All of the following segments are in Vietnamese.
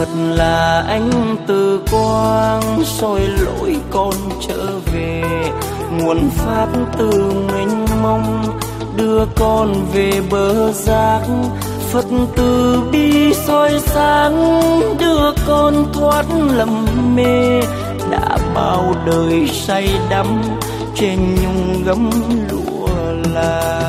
Phật là ánh từ quang soi lối con trở về, nguồn pháp từ mênh mông đưa con về bờ giác. Phật từ bi soi sáng đưa con thoát lầm mê, đã bao đời say đắm trên nhung gấm lụa là.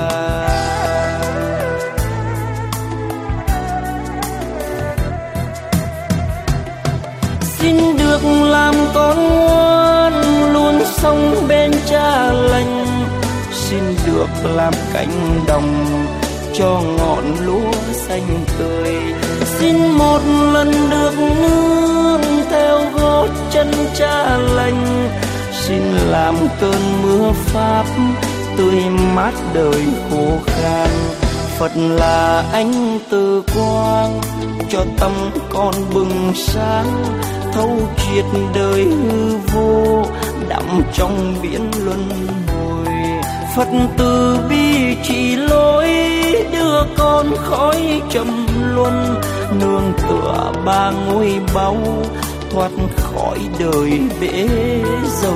Xin được làm con ngoan luôn sống bên cha lành, xin được làm cánh đồng cho ngọn lúa xanh tươi. Xin một lần được nương theo gót chân cha lành, xin làm cơn mưa pháp tươi mát đời khô khan. Phật là ánh từ quang cho tâm con bừng sáng, thấu triệt đời hư vô đắm trong biển luân hồi. Phật từ bi chỉ lối đưa con khói trầm luân, nương tựa ba ngôi báu thoát khỏi đời bể dầu.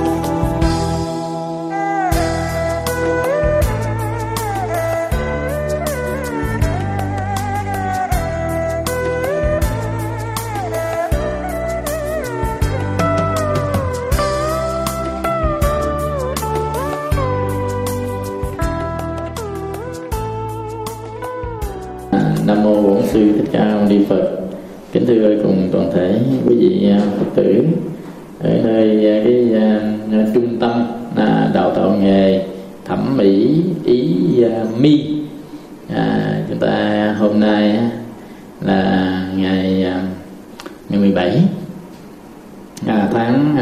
Nam mô Bổn Sư Thích Ca Mâu Ni Phật. Kính thưa cùng toàn thể quý vị Phật tử ở nơi cái trung tâm đào tạo nghề thẩm mỹ ý mi. Chúng ta hôm nay là ngày 17 tháng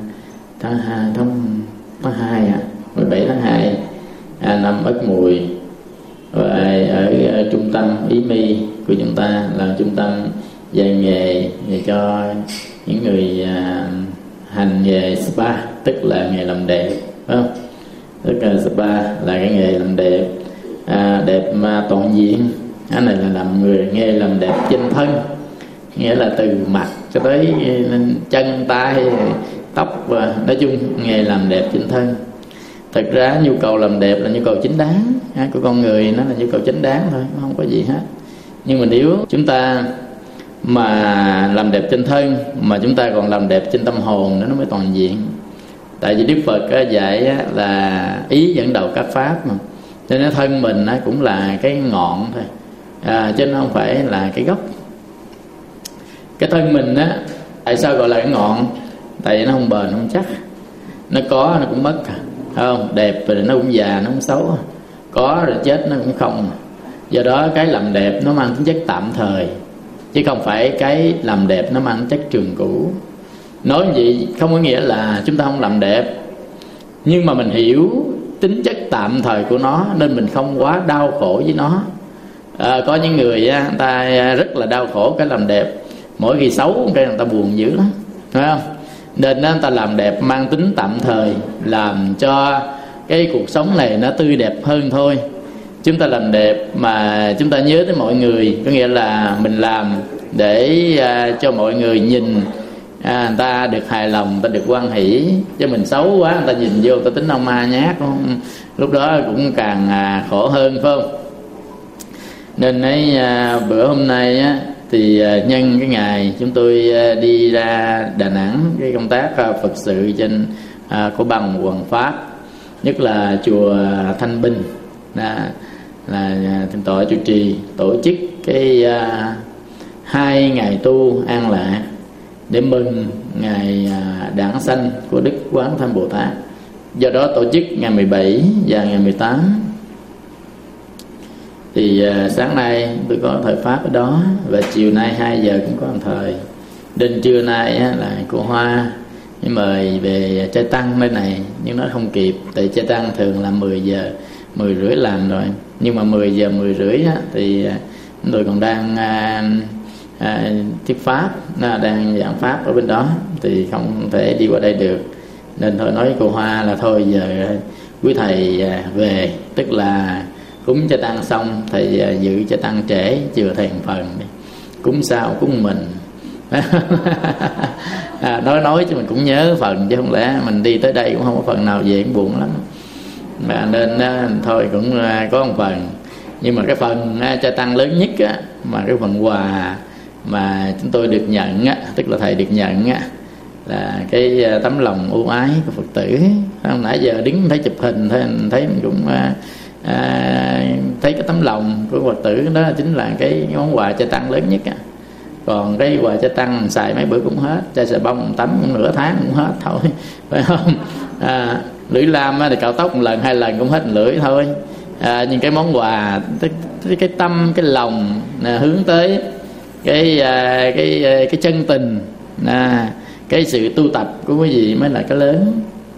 2 17 tháng 2 năm Ất Mùi. Và ở trung tâm Ý Mi của chúng ta là trung tâm dạy nghề cho những người hành nghề spa, tức là nghề làm đẹp, phải không? Tức là spa là cái nghề làm đẹp, đẹp mà toàn diện. Cái này là nghề làm đẹp trên thân, nghĩa là từ mặt cho tới chân, tay, tóc, và nói chung nghề làm đẹp trên thân. Thật ra nhu cầu làm đẹp là nhu cầu chính đáng của con người, nó là nhu cầu chính đáng thôi, không có gì hết. Nhưng mà nếu chúng ta mà làm đẹp trên thân mà chúng ta còn làm đẹp trên tâm hồn nữa, nó mới toàn diện. Tại vì Đức Phật dạy là ý dẫn đầu các pháp mà, cho nên thân mình cũng là cái ngọn thôi, chứ nó không phải là cái gốc. Cái thân mình tại sao gọi là cái ngọn? Tại vì nó không bền, không chắc. Nó có nó cũng mất, không đẹp rồi nó cũng già, nó cũng xấu, có rồi chết nó cũng không. Do đó cái làm đẹp nó mang tính chất tạm thời, chứ không phải cái làm đẹp nó mang tính chất trường cửu. Nói gì không có nghĩa là chúng ta không làm đẹp, nhưng mà mình hiểu tính chất tạm thời của nó nên mình không quá đau khổ với nó. Có những người người ta rất là đau khổ cái làm đẹp, mỗi khi xấu cái người ta buồn dữ lắm, phải không? Nên người ta làm đẹp mang tính tạm thời, làm cho cái cuộc sống này nó tươi đẹp hơn thôi. Chúng ta làm đẹp mà chúng ta nhớ tới mọi người, có nghĩa là mình làm để cho mọi người nhìn người ta được hài lòng, người ta được hoan hỷ. Chứ mình xấu quá người ta nhìn vô người ta tính ông ma nhát, lúc đó cũng càng khổ hơn, phải không? Nên bữa hôm nay thì nhân cái ngày chúng tôi đi ra Đà Nẵng, cái công tác Phật sự trên của bằng Hoàng Pháp, nhất là chùa Thanh Bình là thượng tọa chủ trì tổ chức cái 2 ngày tu an lạc để mừng ngày đản sanh của Đức Quán Thanh Bồ Tát. Do đó tổ chức ngày 17 và ngày 18. Thì sáng nay tôi có thời pháp ở đó, và chiều nay 2 giờ cũng có thời. Đến trưa nay là cô Hoa mời về trai tăng nơi này, nhưng nó không kịp, tại trai tăng thường là 10 giờ 10 rưỡi làm rồi. Nhưng mà 10 giờ 10 rưỡi thì tôi còn đang thuyết pháp, đang giảng pháp ở bên đó, thì không thể đi qua đây được. Nên thôi nói với cô Hoa là thôi giờ quý thầy về, tức là cúng cho tăng xong thầy dự cho tăng trễ, chừa thầy một phần đi. Cúng sao cúng mình, Nói chứ mình cũng nhớ phần, chứ không lẽ mình đi tới đây cũng không có phần nào về, cũng buồn lắm. Mà nên thôi cũng có một phần. Nhưng mà cái phần cho tăng lớn nhất á, mà cái phần quà mà chúng tôi được nhận á, tức là thầy được nhận á, là cái tấm lòng ưu ái của Phật tử. Nãy giờ đứng thấy chụp hình thôi, thấy mình cũng thấy cái tấm lòng của Phật tử đó chính là cái món quà cho tăng lớn nhất á. Còn cái quà cho tăng xài mấy bữa cũng hết, chai xà bông tắm cũng nửa tháng cũng hết thôi, phải không? Lưỡi lam thì cạo tóc một lần 2 lần cũng hết lưỡi thôi. Nhưng cái món quà, cái tâm, cái lòng hướng tới cái chân tình, cái sự tu tập của quý vị mới là cái lớn.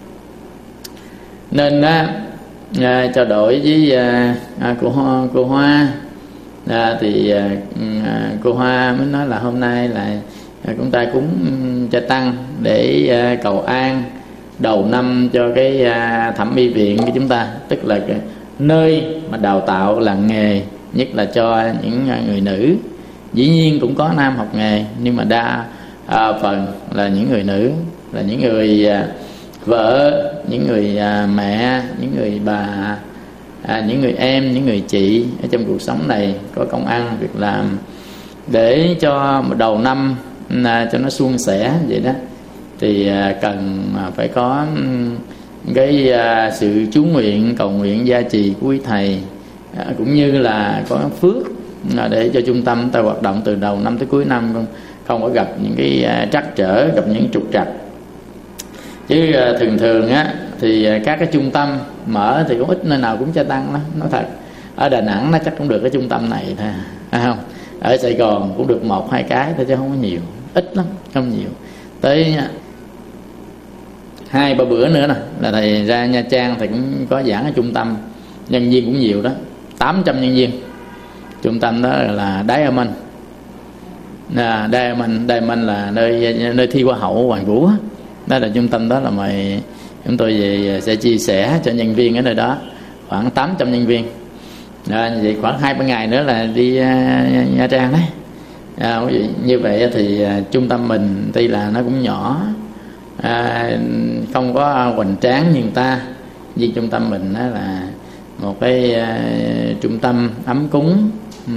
Nên trao đổi với cô Hoa thì cô Hoa mới nói là hôm nay là chúng ta cúng cho tăng để cầu an đầu năm cho cái thẩm mỹ viện của chúng ta, tức là cái nơi mà đào tạo làng nghề, nhất là cho những người nữ. Dĩ nhiên cũng có nam học nghề, nhưng mà đa phần là những người nữ, là những người vợ, những người mẹ, những người bà, những người em, những người chị ở trong cuộc sống này có công ăn việc làm, để cho đầu năm cho nó suôn sẻ vậy đó. Thì cần phải có cái sự chú nguyện, cầu nguyện gia trì của quý thầy, cũng như là có phước để cho trung tâm ta hoạt động từ đầu năm tới cuối năm, không có gặp những cái trắc trở, gặp những trục trặc. Chứ thường á thì các cái trung tâm mở thì cũng ít nơi nào cũng cho tăng lắm, nói thật. Ở Đà Nẵng nó chắc cũng được cái trung tâm này thôi, phải không? Ở Sài Gòn cũng được 1-2 cái thôi chứ không có nhiều, ít lắm, không nhiều. Tới 2-3 bữa nữa nè là thầy ra Nha Trang thì cũng có giảng ở trung tâm, nhân viên cũng nhiều đó, 800 nhân viên. Trung tâm đó là Diamond. Diamond là nơi thi Hoa hậu Hoàng Vũ. Đó là trung tâm đó, là mời chúng tôi về sẽ chia sẻ cho nhân viên ở nơi đó, khoảng 800 nhân viên. Vậy khoảng 2-3 ngày nữa là đi Nha Trang đấy. Như vậy thì trung tâm mình tuy là nó cũng nhỏ, không có hoành tráng như người ta, nhưng trung tâm mình đó là một cái trung tâm ấm cúng,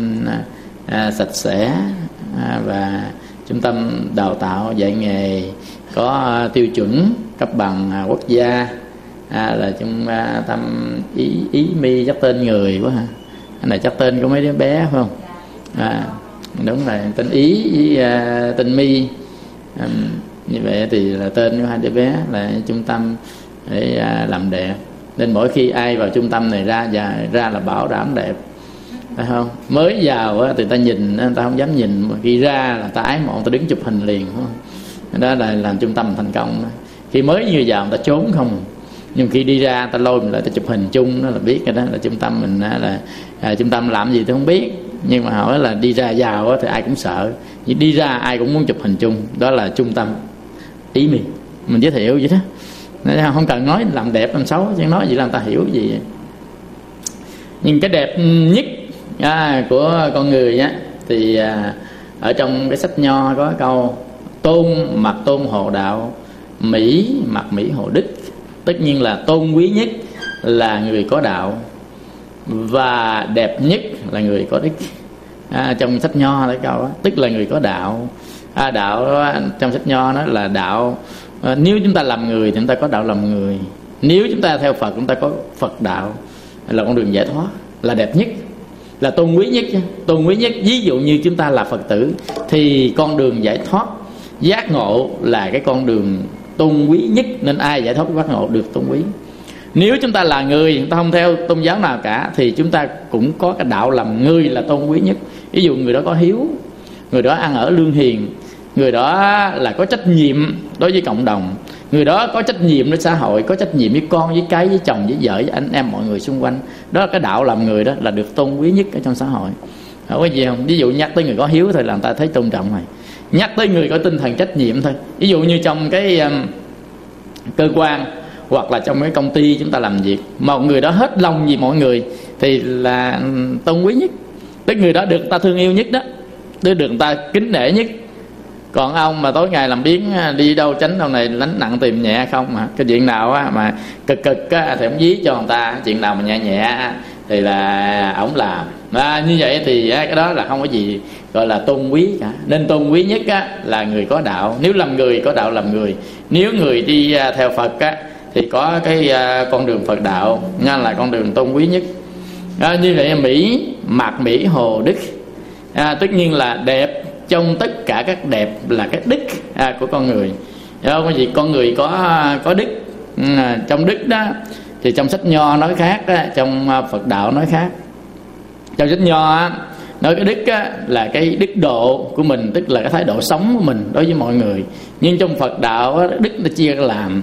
sạch sẽ, và trung tâm đào tạo dạy nghề có tiêu chuẩn cấp bằng quốc gia, là trung tâm Ý Mi, chắc tên người quá ha. Cái này chắc tên của mấy đứa bé phải không? Đúng rồi, tên Ý với tên Mi. Như vậy thì là tên của 2 đứa bé là trung tâm để làm đẹp. Nên mỗi khi ai vào trung tâm này ra là bảo đảm đẹp, phải không? Mới vào thì ta nhìn, ta không dám nhìn, mà khi ra là ta ái mộ, ta đứng chụp hình liền, phải không? Đó là làm trung tâm thành công đó. Khi mới như vào người ta trốn không, nhưng khi đi ra ta lôi mình lại ta chụp hình chung, đó là biết cái đó là trung tâm mình. Là trung tâm làm gì tôi không biết, nhưng mà hỏi là đi ra vào thì ai cũng sợ, nhưng đi ra ai cũng muốn chụp hình chung. Đó là trung tâm Ý Mi, mình giới thiệu vậy đó. Không cần nói làm đẹp làm xấu, chứ nói gì làm ta hiểu gì. Nhưng cái đẹp nhất của con người á thì ở trong cái sách Nho có câu tôn mặt tôn hộ đạo, mỹ mặt mỹ hộ đức. Tất nhiên là tôn quý nhất là người có đạo, và đẹp nhất là người có đức. Trong sách Nho là câu đó, tức là người có đạo. Đạo đó, trong sách Nho nó là đạo. Nếu chúng ta làm người thì chúng ta có đạo làm người, nếu chúng ta theo Phật chúng ta có Phật đạo, là con đường giải thoát, là đẹp nhất, là tôn quý nhất. Tôn quý nhất, ví dụ như chúng ta là Phật tử thì con đường giải thoát giác ngộ là cái con đường tôn quý nhất, nên ai giải thoát giác ngộ được tôn quý. Nếu chúng ta là người, chúng ta không theo tôn giáo nào cả, thì chúng ta cũng có cái đạo làm người là tôn quý nhất. Ví dụ người đó có hiếu, người đó ăn ở lương hiền, người đó là có trách nhiệm đối với cộng đồng, người đó có trách nhiệm với xã hội, có trách nhiệm với con, với cái, với chồng, với vợ, với anh em, mọi người xung quanh. Đó là cái đạo làm người, đó là được tôn quý nhất ở trong xã hội. Có gì không? Ví dụ nhắc tới người có hiếu thôi là người ta thấy tôn trọng rồi. Nhắc tới người có tinh thần trách nhiệm thôi, ví dụ như trong cái cơ quan hoặc là trong cái công ty chúng ta làm việc, một người đó hết lòng vì mọi người thì là tôn quý nhất. Tức người đó được người ta thương yêu nhất đó, được người ta kính nể nhất. Còn ông mà tối ngày làm biếng, đi đâu tránh đâu này lánh nặng tìm nhẹ không, mà cái chuyện nào á mà cực á thì ông dí cho người ta, chuyện nào mà nhẹ nhẹ thì là ổng làm. Như vậy thì cái đó là không có gì gọi là tôn quý cả. Nên tôn quý nhất á là người có đạo. Nếu làm người có đạo làm người, nếu người đi theo Phật á thì có cái con đường Phật đạo, nha, là con đường tôn quý nhất. Như vậy mạc Mỹ Hồ Đức, tất nhiên là đẹp. Trong tất cả các đẹp là cái đức của con người. Có gì con người có đức. Trong đức đó thì trong sách Nho nói khác đó, trong Phật đạo nói khác. Trong sách Nho nói cái đức là cái đức độ của mình, tức là cái thái độ sống của mình đối với mọi người. Nhưng trong Phật đạo đức nó chia làm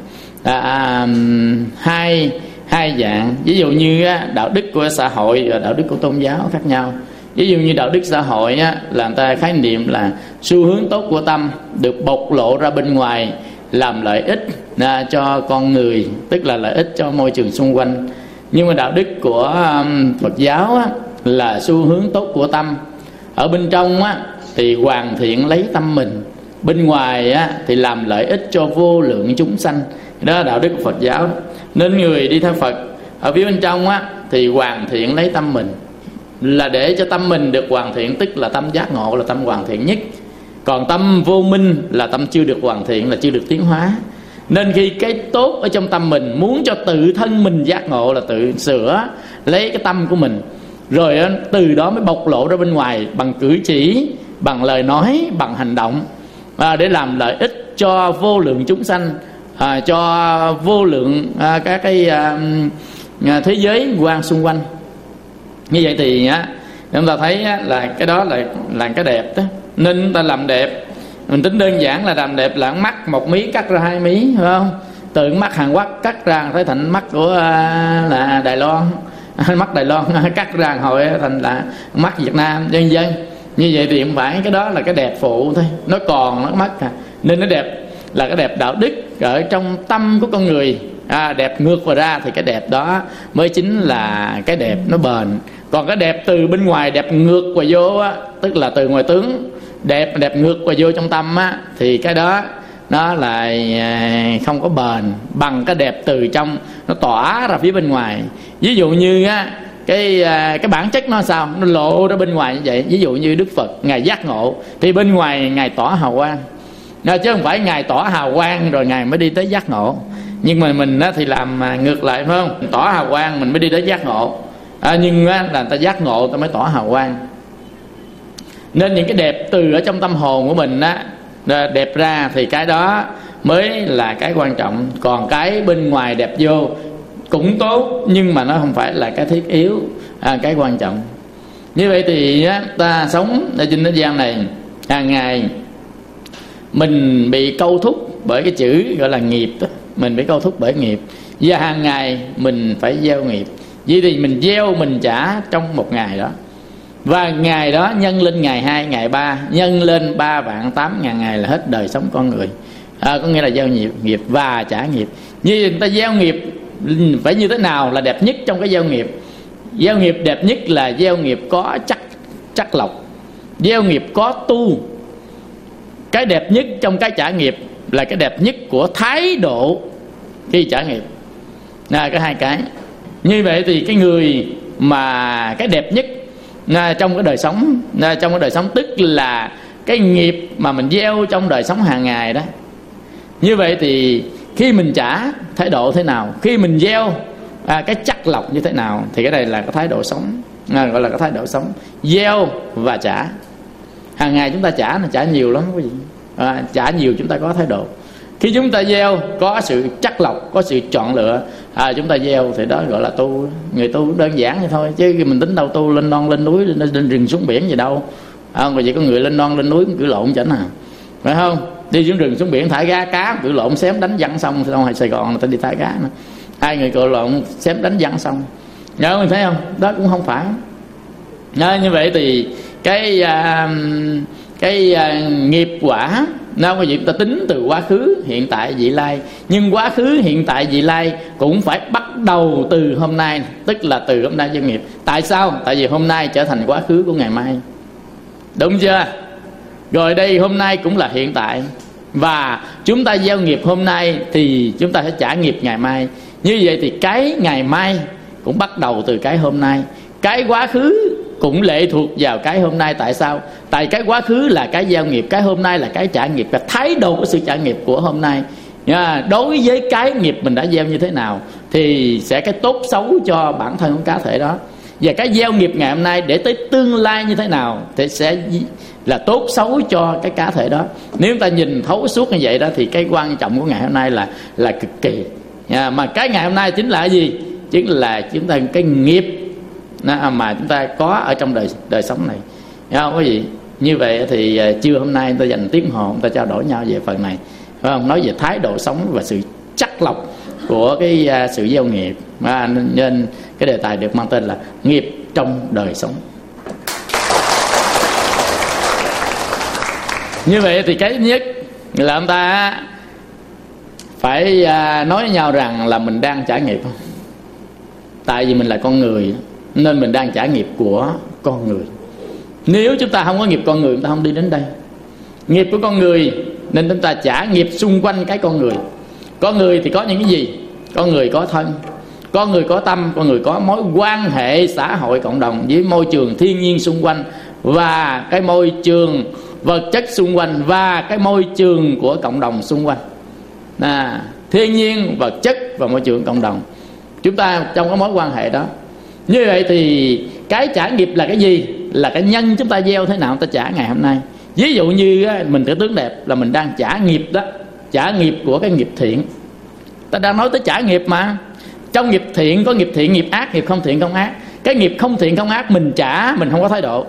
hai dạng. Ví dụ như đạo đức của xã hội và đạo đức của tôn giáo khác nhau. Ví dụ như đạo đức xã hội là người ta khái niệm là xu hướng tốt của tâm được bộc lộ ra bên ngoài, làm lợi ích cho con người, tức là lợi ích cho môi trường xung quanh. Nhưng mà đạo đức của Phật giáo là xu hướng tốt của tâm ở bên trong thì hoàn thiện lấy tâm mình, bên ngoài thì làm lợi ích cho vô lượng chúng sanh. Đó là đạo đức của Phật giáo. Nên người đi theo Phật ở phía bên trong thì hoàn thiện lấy tâm mình, là để cho tâm mình được hoàn thiện, tức là tâm giác ngộ là tâm hoàn thiện nhất. Còn tâm vô minh là tâm chưa được hoàn thiện, là chưa được tiến hóa. Nên khi cái tốt ở trong tâm mình muốn cho tự thân mình giác ngộ là tự sửa lấy cái tâm của mình, rồi từ đó mới bộc lộ ra bên ngoài bằng cử chỉ, bằng lời nói, bằng hành động, để làm lợi ích cho vô lượng chúng sanh, cho vô lượng các cái thế giới quan xung quanh. Như vậy thì chúng ta thấy là cái đó là cái đẹp đó. Nên chúng ta làm đẹp, mình tính đơn giản là làm đẹp là mắt một mí cắt ra 2 mí, phải không? Từ mắt Hàn Quốc cắt ra thấy thành mắt của là Đài Loan, mắt Đài Loan cắt ra hồi thành là mắt Việt Nam, vân vân. Như vậy thì không phải, cái đó là cái đẹp phụ thôi, nó còn nó mất Nên nó đẹp là cái đẹp đạo đức ở trong tâm của con người. Đẹp ngược vào ra thì cái đẹp đó mới chính là cái đẹp nó bền. Còn cái đẹp từ bên ngoài, đẹp ngược vào vô tức là từ ngoài tướng, đẹp ngược vào vô trong tâm thì cái đó nó là không có bền bằng cái đẹp từ trong nó tỏa ra phía bên ngoài. Ví dụ như cái bản chất nó sao, nó lộ ra bên ngoài như vậy. Ví dụ như Đức Phật ngài giác ngộ thì bên ngoài ngài tỏa hào quang, chứ không phải ngài tỏa hào quang rồi ngài mới đi tới giác ngộ. Nhưng mà mình thì làm ngược lại, phải không? Tỏa hào quang mình mới đi tới giác ngộ, nhưng là người ta giác ngộ ta mới tỏa hào quang. Nên những cái đẹp từ ở trong tâm hồn của mình đẹp ra thì cái đó mới là cái quan trọng. Còn cái bên ngoài đẹp vô cũng tốt, nhưng mà nó không phải là cái thiết yếu, cái quan trọng. Như vậy thì ta sống ở trên thế gian này, hàng ngày mình bị câu thúc bởi cái chữ gọi là nghiệp đó. Mình bị câu thúc bởi nghiệp, và hàng ngày mình phải gieo nghiệp. Vậy thì mình gieo mình trả trong một ngày đó, và ngày đó nhân lên ngày 2, ngày 3, nhân lên 3.800.000 ngày là hết đời sống con người. Có nghĩa là gieo nghiệp và trả nghiệp. Như người ta gieo nghiệp phải như thế nào là đẹp nhất trong cái gieo nghiệp? Gieo nghiệp đẹp nhất là gieo nghiệp có chắc lọc, gieo nghiệp có tu. Cái đẹp nhất trong cái trả nghiệp là cái đẹp nhất của thái độ khi trả nghiệp. Có hai cái. Như vậy thì cái người mà cái đẹp nhất trong cái đời sống, tức là cái nghiệp mà mình gieo trong đời sống hàng ngày đó. Như vậy thì khi mình trả thái độ thế nào, khi mình gieo cái chắc lọc như thế nào, thì cái này là cái thái độ sống, gọi là cái thái độ sống. Gieo và trả. Hàng ngày chúng ta trả nhiều lắm quý vị. Trả nhiều chúng ta có thái độ. Khi chúng ta gieo có sự chắc lọc, có sự chọn lựa, chúng ta gieo thì đó gọi là tu. Người tu đơn giản vậy thôi, chứ mình tính đâu tu lên non lên núi, lên rừng xuống biển gì đâu. Rồi vậy có người lên non lên núi cử lộn chẳng nào, phải không? Đi xuống rừng xuống biển thả cá cử lộn xém đánh văng xong, xong Sài Gòn người ta đi thả cá nữa. Hai người cự lộn xém đánh văng xong, nhớ mình thấy không? Đó cũng không phải. Như vậy thì cái nghiệp quả nó có gì ta tính từ quá khứ, hiện tại, vị lai. Nhưng quá khứ, hiện tại, vị lai cũng phải bắt đầu từ hôm nay, tức là từ hôm nay doanh nghiệp. Tại sao? Tại vì hôm nay trở thành quá khứ của ngày mai, đúng chưa? Rồi đây hôm nay cũng là hiện tại. Và chúng ta gieo nghiệp hôm nay thì chúng ta sẽ trả nghiệp ngày mai. Như vậy thì cái ngày mai cũng bắt đầu từ cái hôm nay. Cái quá khứ cũng lệ thuộc vào cái hôm nay. Tại sao? Tại cái quá khứ là cái gieo nghiệp, cái hôm nay là cái trả nghiệp. Và thái độ của sự trả nghiệp của hôm nay đối với cái nghiệp mình đã gieo như thế nào thì sẽ cái tốt xấu cho bản thân của cá thể đó. Và cái gieo nghiệp ngày hôm nay để tới tương lai như thế nào thì sẽ là tốt xấu cho cái cá thể đó. Nếu chúng ta nhìn thấu suốt như vậy đó thì cái quan trọng của ngày hôm nay là cực kỳ. Mà cái ngày hôm nay chính là cái gì? Chính là chúng ta cái nghiệp mà chúng ta có ở trong đời sống này. Thấy không quý vị? Như vậy thì trưa hôm nay chúng ta dành tiếng hồ, chúng ta trao đổi nhau về phần này, phải không? Nói về thái độ sống và sự chắc lọc của cái sự gieo nghiệp. Nên cái đề tài được mang tên là nghiệp trong đời sống. Như vậy thì cái nhất là chúng ta phải nói với nhau rằng là mình đang trả nghiệp. Tại vì mình là con người nên mình đang trả nghiệp của con người. Nếu chúng ta không có nghiệp con người, chúng ta không đi đến đây. Nghiệp của con người nên chúng ta trả nghiệp xung quanh cái con người. Con người thì có những cái gì? Con người có thân, con người có tâm, con người có mối quan hệ xã hội cộng đồng với môi trường thiên nhiên xung quanh, và cái môi trường vật chất xung quanh, và cái môi trường của cộng đồng xung quanh. Thiên nhiên, vật chất và môi trường cộng đồng, chúng ta trong cái mối quan hệ đó. Như vậy thì cái trả nghiệp là cái gì? Là cái nhân chúng ta gieo thế nào chúng ta trả ngày hôm nay. Ví dụ như mình tử tướng đẹp là mình đang trả nghiệp đó, trả nghiệp của cái nghiệp thiện. Ta đang nói tới trả nghiệp mà. Trong nghiệp thiện có nghiệp thiện, nghiệp ác, nghiệp không thiện, không ác. Cái nghiệp không thiện, không ác mình trả, mình không có thái độ.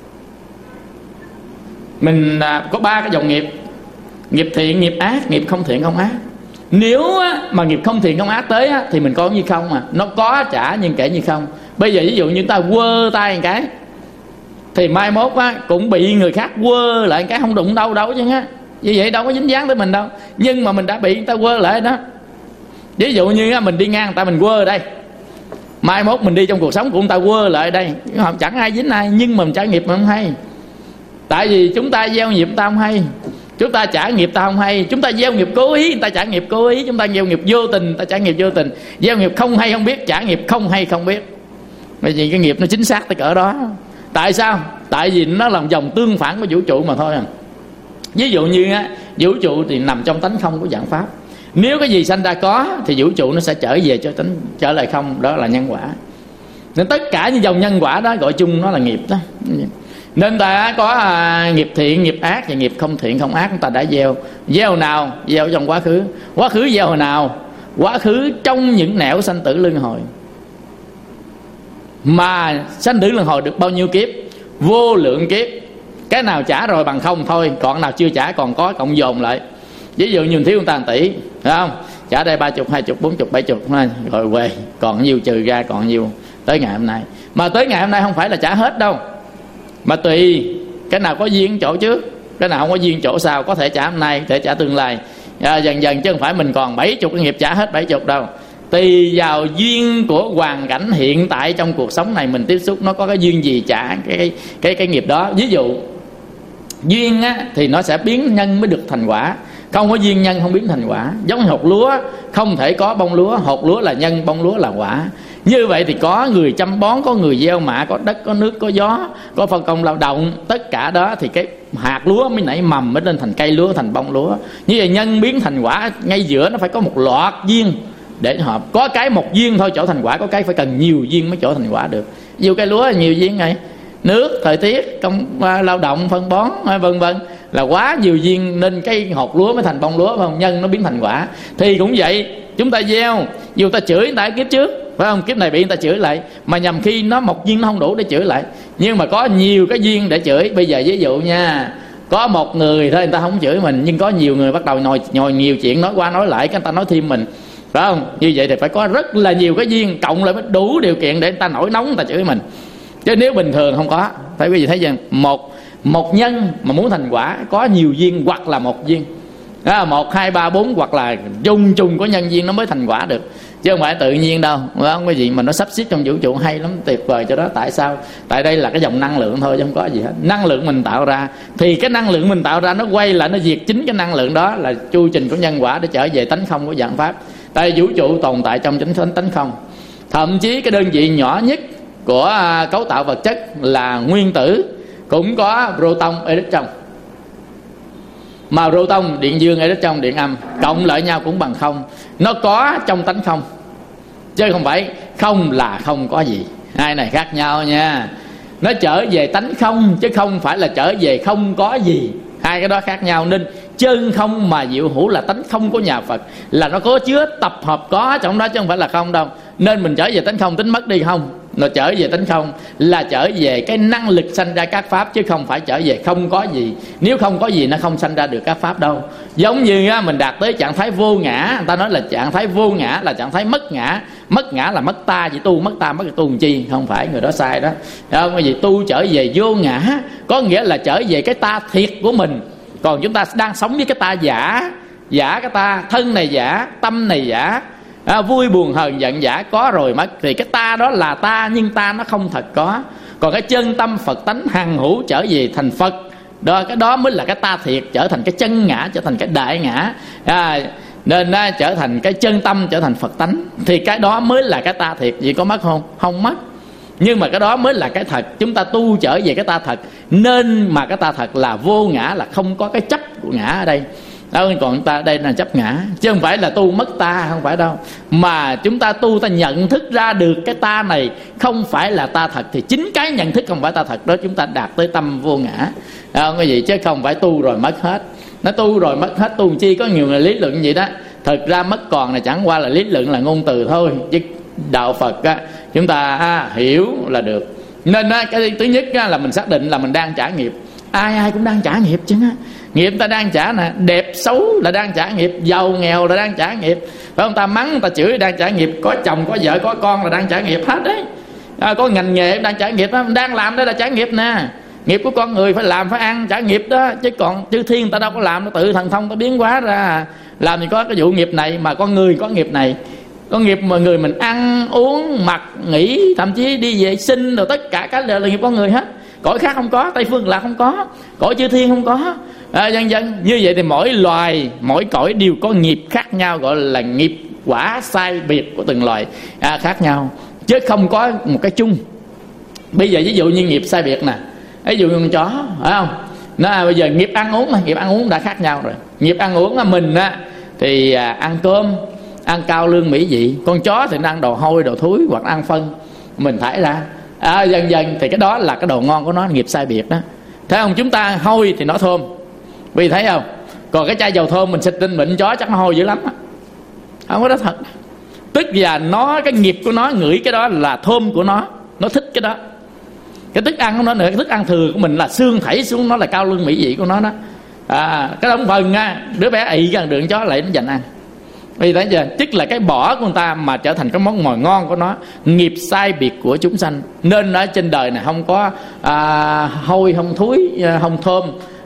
Mình có 3 cái dòng nghiệp: nghiệp thiện, nghiệp ác, nghiệp không thiện, không ác. Nếu mà nghiệp không thiện, không ác tới thì mình coi như không mà. Nó có trả nhưng kể như không. Bây giờ ví dụ như chúng ta quơ tay một cái thì mai mốt cũng bị người khác quơ lại một cái, không đụng đâu chứ á. Như vậy đâu có dính dáng tới mình đâu. Nhưng mà mình đã bị người ta quơ lại đó. Ví dụ như mình đi ngang người ta mình quơ ở đây, mai mốt mình đi trong cuộc sống của người ta quơ lại ở đây, chẳng ai dính ai. Nhưng mà mình trả nghiệp mà không hay. Tại vì chúng ta gieo nghiệp ta không hay, chúng ta trả nghiệp ta không hay. Chúng ta gieo nghiệp cố ý, người ta trả nghiệp cố ý. Chúng ta gieo nghiệp vô tình, người ta trả nghiệp vô tình. Gieo nghiệp không hay không biết, trả nghiệp không hay không biết. Bởi vì cái nghiệp nó chính xác tới cỡ đó. Tại sao? Tại vì nó là dòng tương phản của vũ trụ mà thôi. Ví dụ như vũ trụ thì nằm trong tánh không của vạn pháp. Nếu cái gì sanh ra có thì vũ trụ nó sẽ trở về cho tánh trở lại không. Đó là nhân quả. Nên tất cả những dòng nhân quả đó gọi chung nó là nghiệp đó. Nên ta có nghiệp thiện, nghiệp ác và nghiệp không thiện, không ác. Chúng ta đã gieo. Gieo nào? Gieo trong quá khứ. Quá khứ gieo hồi nào? Quá khứ trong những nẻo sanh tử luân hồi. Mà sanh tử luân hồi được bao nhiêu kiếp? Vô lượng kiếp. Cái nào trả rồi bằng không thôi, còn nào chưa trả còn có cộng dồn lại. Ví dụ như thiếu người ta 1 tỷ, phải không? Trả đây 30, 20, 40, 70 rồi về, còn nhiêu trừ ra còn nhiêu tới ngày hôm nay. Mà tới ngày hôm nay không phải là trả hết đâu, mà tùy cái nào có duyên chỗ trước, cái nào không có duyên chỗ sau. Có thể trả hôm nay, có thể trả tương lai, dần dần, chứ không phải mình còn 70 cái nghiệp trả hết 70 đâu. Tùy vào duyên của hoàn cảnh hiện tại trong cuộc sống này mình tiếp xúc, nó có cái duyên gì trả cái nghiệp đó. Ví dụ duyên thì nó sẽ biến nhân mới được thành quả, không có duyên nhân không biến thành quả. Giống như hột lúa không thể có bông lúa, hột lúa là nhân, bông lúa là quả. Như vậy thì có người chăm bón, có người gieo mạ, có đất, có nước, có gió, có phân công lao động. Tất cả đó thì cái hạt lúa mới nảy mầm, mới lên thành cây lúa, thành bông lúa. Như vậy nhân biến thành quả, ngay giữa nó phải có một loạt duyên để hợp. Có cái một duyên thôi chỗ thành quả, có cái phải cần nhiều duyên mới chỗ thành quả được. Ví dụ cây lúa là nhiều duyên này: nước, thời tiết, công lao động, phân bón, vân vân, là quá nhiều duyên nên cái hột lúa mới thành bông lúa, phải không? Nhân nó biến thành quả. Thì cũng vậy, chúng ta gieo, dù ta chửi người ta kiếp trước, phải không? Kiếp này bị người ta chửi lại, mà nhằm khi nó một duyên nó không đủ để chửi lại, nhưng mà có nhiều cái duyên để chửi. Bây giờ ví dụ nha, có một người thôi người ta không chửi mình, nhưng có nhiều người bắt đầu nhồi nhiều chuyện, nói qua nói lại, cái người ta nói thêm mình, phải không? Như vậy thì phải có rất là nhiều cái duyên cộng lại mới đủ điều kiện để người ta nổi nóng, người ta chửi mình. Chứ nếu bình thường không có. Phải quý vị thấy rằng một nhân mà muốn thành quả có nhiều duyên hoặc là một duyên. đó, 1, 2, 3, 4 hoặc là chung của nhân duyên nó mới thành quả được, chứ không phải tự nhiên đâu. Không có gì mà nó sắp xếp trong vũ trụ hay lắm, tuyệt vời cho đó. Tại sao? Tại đây là cái dòng năng lượng thôi chứ không có gì hết. Năng lượng mình tạo ra thì cái năng lượng mình tạo ra nó quay lại, nó diệt chính cái năng lượng đó, là chu trình của nhân quả để trở về tánh không của vạn pháp. Tại vũ trụ tồn tại trong chính tánh không. Thậm chí cái đơn vị nhỏ nhất của cấu tạo vật chất là nguyên tử cũng có proton, electron. Mà proton, điện dương, electron, điện âm cộng lại nhau cũng bằng không. Nó có trong tánh không, chứ không phải không là không có gì. Hai này khác nhau nha. Nó trở về tánh không chứ không phải là trở về không có gì. Hai cái đó khác nhau. Nên chân không mà diệu hữu là tánh không của nhà Phật, là nó có chứa tập hợp có trong đó chứ không phải là không đâu. Nên mình trở về tánh không, tính mất đi không. Nó trở về tánh không là trở về cái năng lực sanh ra các pháp, chứ không phải trở về không có gì. Nếu không có gì nó không sanh ra được các pháp đâu. Giống như mình đạt tới trạng thái vô ngã. Người ta nói là trạng thái vô ngã là trạng thái mất ngã. Mất ngã là mất ta, chỉ tu mất ta, mất tu làm chi. Không phải, người đó sai đó. Không có gì, tu trở về vô ngã có nghĩa là trở về cái ta thiệt của mình. Còn chúng ta đang sống với cái ta giả. Giả cái ta, thân này giả, tâm này giả, vui buồn hờn giận giả có rồi mất. Thì cái ta đó là ta, nhưng ta nó không thật có. Còn cái chân tâm Phật tánh hằng hữu trở về thành Phật đó, cái đó mới là cái ta thiệt, trở thành cái chân ngã, trở thành cái đại ngã. Nên trở thành cái chân tâm, trở thành Phật tánh, thì cái đó mới là cái ta thiệt. Vậy có mất không? Không mất. Nhưng mà cái đó mới là cái thật. Chúng ta tu trở về cái ta thật. Nên mà cái ta thật là vô ngã, là không có cái chấp của ngã ở đây. Còn ta đây là chấp ngã, chứ không phải là tu mất ta, không phải đâu. Mà chúng ta tu, ta nhận thức ra được cái ta này không phải là ta thật, thì chính cái nhận thức không phải ta thật đó chúng ta đạt tới tâm vô ngã. Không có gì, chứ không phải tu rồi mất hết. Nó tu rồi mất hết, tu chi. Có nhiều người lý luận vậy đó. Thật ra mất còn này chẳng qua là lý luận, là ngôn từ thôi. Chứ đạo Phật chúng ta hiểu là được. Nên cái thứ nhất là mình xác định là mình đang trả nghiệp. Ai cũng đang trả nghiệp chứ. Nghiệp ta đang trả nè. Đẹp xấu là đang trả nghiệp, giàu nghèo là đang trả nghiệp, phải không? Ta mắng, ta chửi đang trả nghiệp, có chồng, có vợ, có con là đang trả nghiệp hết đấy. Có ngành nghề đang trả nghiệp đó, đang làm đây là trả nghiệp nè. Nghiệp của con người phải làm, phải ăn, trả nghiệp đó. Chứ còn chư thiên người ta đâu có làm, nó tự thần thông, nó biến hóa ra làm. Thì có cái vụ nghiệp này, mà con người có nghiệp này. Có nghiệp mà người mình ăn uống mặc nghỉ, thậm chí đi vệ sinh rồi tất cả các đều là nghiệp con người hết. Cõi khác không có, Tây Phương Lạc không có, cõi chư thiên không có, vân vân. Như vậy thì mỗi loài, mỗi cõi đều có nghiệp khác nhau, gọi là nghiệp quả sai biệt của từng loài khác nhau, chứ không có một cái chung. Bây giờ ví dụ như nghiệp sai biệt nè, ví dụ như con chó, phải không? Bây giờ nghiệp ăn uống, nghiệp ăn uống đã khác nhau rồi. Nghiệp ăn uống mình thì ăn cơm, ăn cao lương mỹ vị. Con chó thì nó ăn đồ hôi, đồ thúi, hoặc ăn phân mình thải ra. Dần dần thì cái đó là cái đồ ngon của nó, nghiệp sai biệt đó. Thấy không? Chúng ta hôi thì nó thơm, vì thấy không? Còn cái chai dầu thơm mình xịt lên bệnh chó chắc nó hôi dữ lắm á. Không có đó thật. Tức là nó, cái nghiệp của nó ngửi cái đó là thơm của nó thích cái đó. Cái thức ăn của nó nữa, cái thức ăn thừa của mình là xương thảy xuống, nó là cao lương mỹ vị của nó đó. Cái đống phần đứa bé ị gần đường chó lại nó dành ăn. Vì thấy chưa? Tức là cái bỏ của người ta mà trở thành cái món mồi ngon của nó. Nghiệp sai biệt của chúng sanh. Nên ở trên đời này không có hôi, không thúi, không thơm,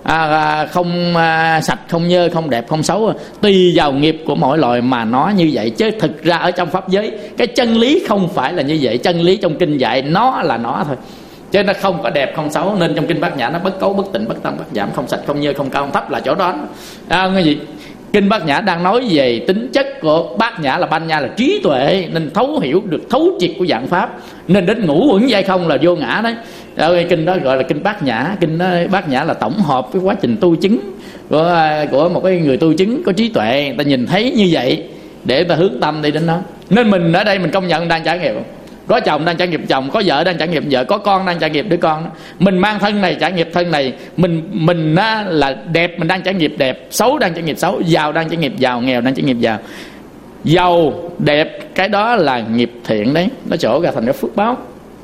không sạch, không nhơ, không đẹp, không xấu. Tùy vào nghiệp của mỗi loài mà nó như vậy. Chứ thực ra ở trong pháp giới cái chân lý không phải là như vậy. Chân lý trong kinh dạy nó là nó thôi, chứ nó không có đẹp, không xấu. Nên trong kinh Bát Nhã nó bất cấu, bất tịnh, bất tăng, bất giảm, không sạch, không nhơ, không cao, không thấp, là chỗ đó. Cái gì? Kinh Bát Nhã đang nói về tính chất của Bát Nhã là Banya là trí tuệ, nên thấu hiểu được thấu triệt của dạng pháp. Nên đến ngũ uẩn giai không là vô ngã đấy. Kinh đó gọi là kinh Bát Nhã. Kinh đó, Bát Nhã là tổng hợp cái quá trình tu chứng của một cái người tu chứng có trí tuệ. Người ta nhìn thấy như vậy để người ta hướng tâm đi đến đó. Nên mình ở đây mình công nhận đang trải nghiệm. Có chồng đang trải nghiệm chồng, có vợ đang trải nghiệm vợ, có con đang trải nghiệm đứa con. Mình mang thân này trải nghiệm thân này. Mình là đẹp, mình đang trải nghiệm đẹp. Xấu đang trải nghiệm xấu. Giàu đang trải nghiệm giàu, nghèo đang trải nghiệm giàu. Giàu, đẹp, cái đó là nghiệp thiện đấy. Nó trổ ra thành cái phước báo.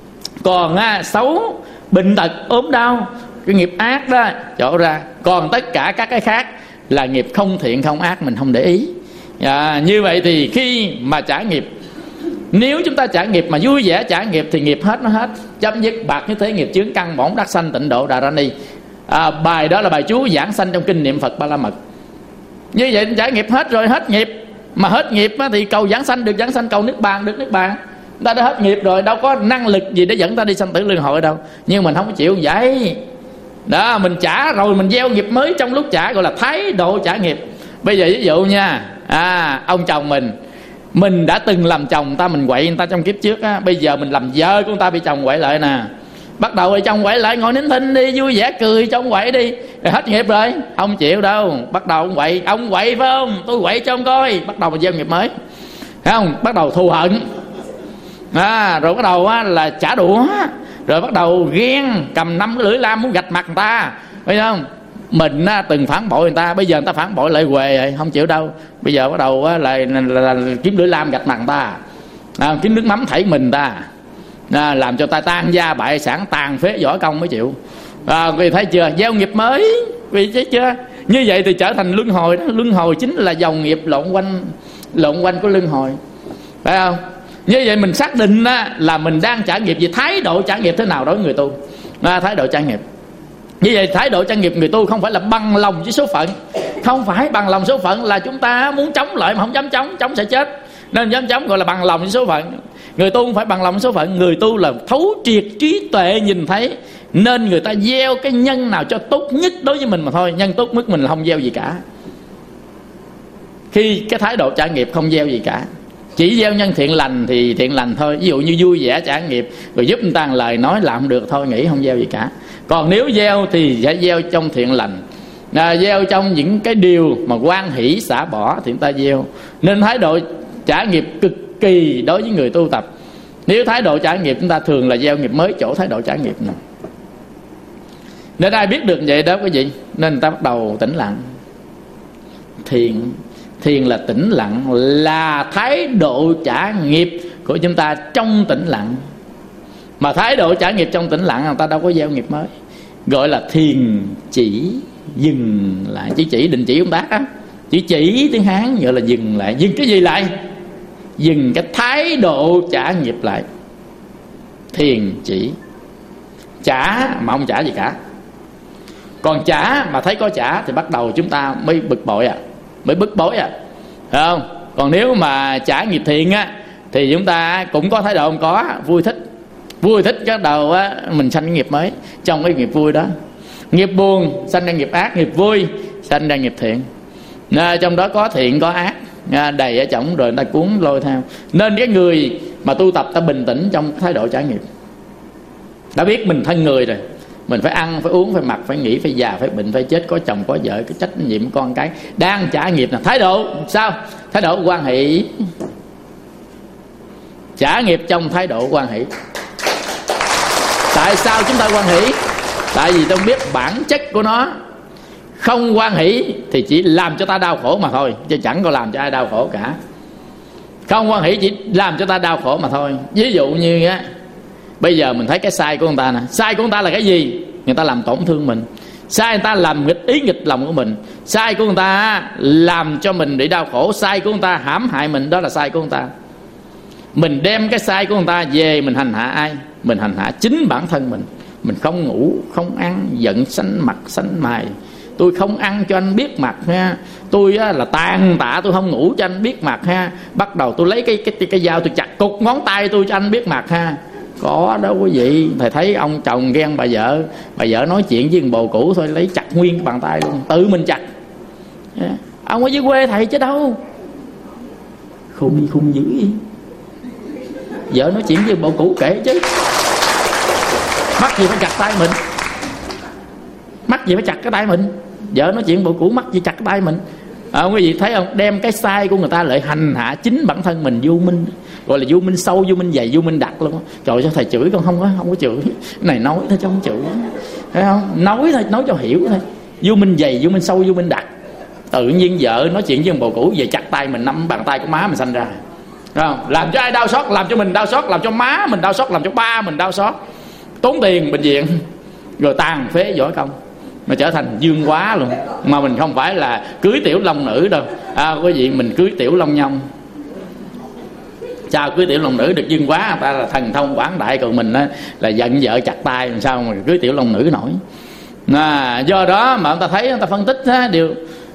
Còn xấu, bệnh tật, ốm đau, cái nghiệp ác đó trổ ra. Còn tất cả các cái khác là nghiệp không thiện, không ác, mình không để ý. Như vậy thì khi mà trả nghiệp, nếu chúng ta trả nghiệp mà vui vẻ trả nghiệp thì nghiệp hết nó hết, chấm dứt, bạc như thế nghiệp chướng căn bổn đắc sanh tịnh độ đà ra ni. Bài đó là bài chú giảng sanh trong kinh niệm Phật Ba La Mật. Như vậy trả nghiệp hết rồi, hết nghiệp. Mà hết nghiệp thì cầu giảng sanh được giảng sanh, cầu niết bàn được niết bàn. Ta đã hết nghiệp rồi, đâu có năng lực gì để dẫn ta đi sanh tử luân hồi đâu. Nhưng mình không chịu vậy đó, mình trả rồi mình gieo nghiệp mới trong lúc trả, gọi là thái độ trả nghiệp. Bây giờ ví dụ nha, ông chồng mình đã từng làm chồng ta, mình quậy người ta trong kiếp trước á, bây giờ mình làm vợ của người ta bị chồng quậy lại nè. Bắt đầu rồi chồng quậy lại, ngồi nín thinh đi, vui vẻ cười cho ông quậy đi, rồi hết nghiệp rồi. Không chịu đâu, bắt đầu ông quậy phải không, tôi quậy cho ông coi. Bắt đầu mình gieo nghiệp mới, thấy không? Bắt đầu thù hận, rồi bắt đầu là trả đũa, rồi bắt đầu ghen, cầm 5 cái lưỡi lam muốn gạch mặt người ta, phải không? Mình từng phản bội người ta, bây giờ người ta phản bội lại quề rồi, không chịu đâu. Bây giờ bắt đầu là kiếm lưỡi lam gạch mặt người ta, kiếm nước mắm thảy mình ta, làm cho ta tan gia bại sản, tàn phế võ công mới chịu. Vì thấy chưa, gieo nghiệp mới, vì thấy chưa? Như vậy thì trở thành luân hồi đó. Luân hồi chính là dòng nghiệp lộn quanh của luân hồi, phải không? Như vậy mình xác định là mình đang trả nghiệp gì, thái độ trả nghiệp thế nào đối với người tu. Thái độ trả nghiệp như vậy, thái độ trả nghiệp người tu không phải là bằng lòng với số phận. Không phải bằng lòng số phận là chúng ta muốn chống lại mà không dám chống sẽ chết, nên dám chống gọi là bằng lòng với số phận. Người tu không phải bằng lòng với số phận, người tu là thấu triệt trí tuệ nhìn thấy, nên người ta gieo cái nhân nào cho tốt nhất đối với mình mà thôi. Nhân tốt nhất mình là không gieo gì cả. Khi cái thái độ trả nghiệp không gieo gì cả, chỉ gieo nhân thiện lành thì thiện lành thôi. Ví dụ như vui vẻ trả nghiệp, rồi giúp người ta lời nói làm không được thôi, nghĩ không gieo gì cả. Còn nếu gieo thì sẽ gieo trong thiện lành, gieo trong những cái điều mà hoan hỷ xả bỏ thì người ta gieo. Nên thái độ trả nghiệp cực kỳ đối với người tu tập. Nếu thái độ trả nghiệp chúng ta thường là gieo nghiệp mới chỗ thái độ trả nghiệp này. Nên ai biết được vậy đó quý vị, nên người ta bắt đầu tĩnh lặng. Thiền là tĩnh lặng, là thái độ trả nghiệp của chúng ta trong tĩnh lặng. Mà thái độ trả nghiệp trong tĩnh lặng người ta đâu có gieo nghiệp mới, gọi là thiền chỉ dừng lại. Chỉ định chỉ công tác á, chỉ tiếng Hán gọi là dừng lại. Dừng cái gì lại? Dừng cái thái độ trả nghiệp lại. Thiền chỉ trả mà không trả gì cả. Còn trả mà thấy có trả thì bắt đầu chúng ta mới bực bội mới bức bối phải không? Còn nếu mà trả nghiệp thiện thì chúng ta cũng có thái độ không có vui thích cái đầu mình sanh cái nghiệp mới trong cái nghiệp vui đó. Nghiệp buồn sanh ra nghiệp ác, nghiệp vui sanh ra nghiệp thiện. Trong đó có thiện có ác đầy ở trong rồi người ta cuốn lôi theo. Nên cái người mà tu tập ta bình tĩnh trong thái độ trả nghiệp, đã biết mình thân người rồi, mình phải ăn, phải uống, phải mặc, phải nghỉ, phải già, phải bệnh, phải chết, có chồng, có vợ, cái trách nhiệm con cái, đang trả nghiệp là thái độ sao? Thái độ hoan hỷ. Trả nghiệp trong thái độ hoan hỷ. Tại sao chúng ta hoan hỷ? Tại vì tôi biết bản chất của nó. Không hoan hỷ thì chỉ làm cho ta đau khổ mà thôi, chứ chẳng có làm cho ai đau khổ cả. Không hoan hỷ chỉ làm cho ta đau khổ mà thôi. Ví dụ như bây giờ mình thấy cái sai của người ta nè. Sai của người ta là cái gì? Người ta làm tổn thương mình. Sai người ta làm nghịch ý nghịch lòng của mình. Sai của người ta làm cho mình bị đau khổ. Sai của người ta hãm hại mình, đó là sai của người ta. Mình đem cái sai của người ta về mình hành hạ ai? Mình hành hạ chính bản thân mình. Mình không ngủ, không ăn, giận xanh mặt xanh mày. Tôi không ăn cho anh biết mặt ha. Tôi là tàn tạ, tôi không ngủ cho anh biết mặt ha. Bắt đầu tôi lấy cái dao tôi chặt cục ngón tay tôi cho anh biết mặt ha. Có đâu quý vị. Thầy thấy ông chồng ghen bà vợ nói chuyện với bồ cũ thôi, lấy chặt nguyên cái bàn tay luôn, tự mình chặt. Ông ở dưới quê thầy chứ đâu. Khùng dữ gì. Vợ nói chuyện với bồ cũ kể chứ, mắc gì phải chặt tay mình, mắc gì phải chặt cái tay mình. Vợ nói chuyện bồ cũ mắc gì chặt cái tay mình. Quý vị thấy không? Đem cái sai của người ta lại hành hạ chính bản thân mình. Vô minh, gọi là vô minh sâu, vô minh dày, vô minh đặc luôn. Trời ơi, thầy chửi con không có chửi. Cái này nói thôi chứ không chửi, thấy không? Nói thôi, nói cho hiểu thôi. Vô minh dày, vô minh sâu, vô minh đặc. Tự nhiên vợ nói chuyện với ông bồ cũ về chặt tay mình, nắm bàn tay của má mình sanh ra, thấy không? Làm cho ai đau xót? Làm cho mình đau xót, làm cho má mình đau xót, làm cho ba mình đau xót, tốn tiền bệnh viện, rồi tàn phế võ công, mà trở thành dương quá luôn. Mà mình không phải là cưới tiểu long nữ đâu, quý vị, mình cưới tiểu long nhông. Sao cưới tiểu long nữ được dương quá? Người ta là thần thông quảng đại, còn mình là giận vợ chặt tay, làm sao mà cưới tiểu long nữ nổi. Do đó mà người ta thấy, người ta phân tích điều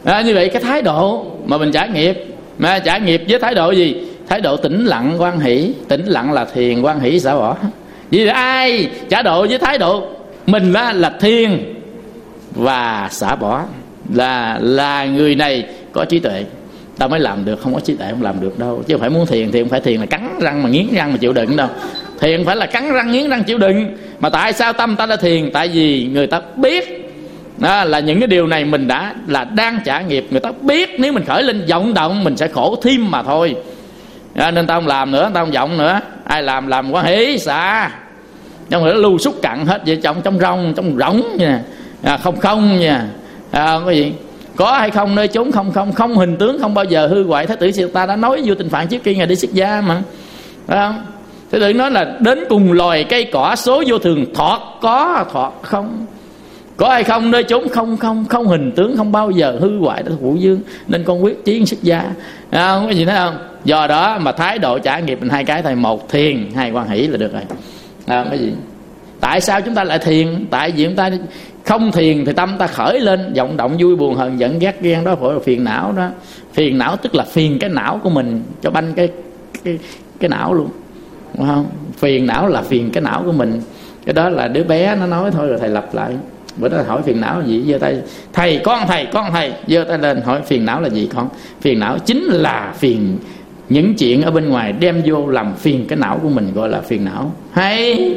Như vậy cái thái độ mà mình trả nghiệp, mà trả nghiệp với thái độ gì? Thái độ tĩnh lặng hoan hỷ. Tĩnh lặng là thiền, hoan hỷ xả bỏ. Vì ai trả độ với thái độ mình là thiền và xả bỏ, là người này có trí tuệ, ta mới làm được. Không có trí tuệ không làm được đâu. Chứ không phải muốn thiền thì không phải thiền là cắn răng mà nghiến răng mà chịu đựng đâu. Thiền phải là cắn răng nghiến răng chịu đựng. Mà tại sao tâm ta đã thiền? Tại vì người ta biết là những cái điều này mình đã là đang trả nghiệp. Người ta biết nếu mình khởi lên vọng động mình sẽ khổ thêm mà thôi. Nên ta không làm nữa, ta không vọng nữa. Ai làm hoan hỷ xả. Trong người nó lưu xúc cặn hết vậy, trong rong trong rỗng nha, không nha. Cái gì có hay không nơi chốn không hình tướng, không bao giờ hư hoại. Thái tử Siddhartha đã nói vô Tình Phạn trước khi ngài đi xuất gia mà, phải không? Thái tử nói là đến cùng loài cây cỏ số vô thường, thoạt có thoạt không, có hay không nơi chốn không hình tướng, không bao giờ hư hoại. Đó là Vũ Dương, nên con quyết chí xuất gia. Không có gì nữa không? Do đó mà thái độ trả nghiệp mình hai cái thôi, một thiền, hai hoan hỷ là được rồi. Cái gì? Tại sao chúng ta lại thiền? Tại vì chúng ta không thiền thì tâm ta khởi lên vọng động vui buồn hờn giận ghét ghen, đó gọi là phiền não đó. Phiền não tức là phiền cái não của mình, cho banh cái não luôn, đúng không? Phiền não là phiền cái não của mình. Cái đó là đứa bé nó nói thôi rồi thầy lặp lại. Bữa đó hỏi phiền não là gì, giơ tay. Thầy con thầy giơ tay lên hỏi phiền não là gì con? Phiền não chính là phiền những chuyện ở bên ngoài đem vô làm phiền cái não của mình, gọi là phiền não. Hay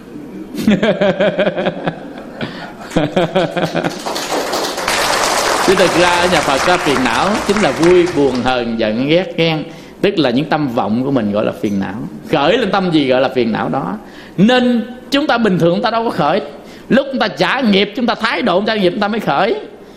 chứ thực ra ở nhà Phật có phiền não chính là vui buồn hờn giận ghét ghen, tức là những tâm vọng của mình gọi là phiền não. Khởi lên tâm gì gọi là phiền não đó. Nên chúng ta bình thường chúng ta đâu có khởi. Lúc chúng ta trả nghiệp, chúng ta thái độ trả nghiệp chúng ta mới khởi.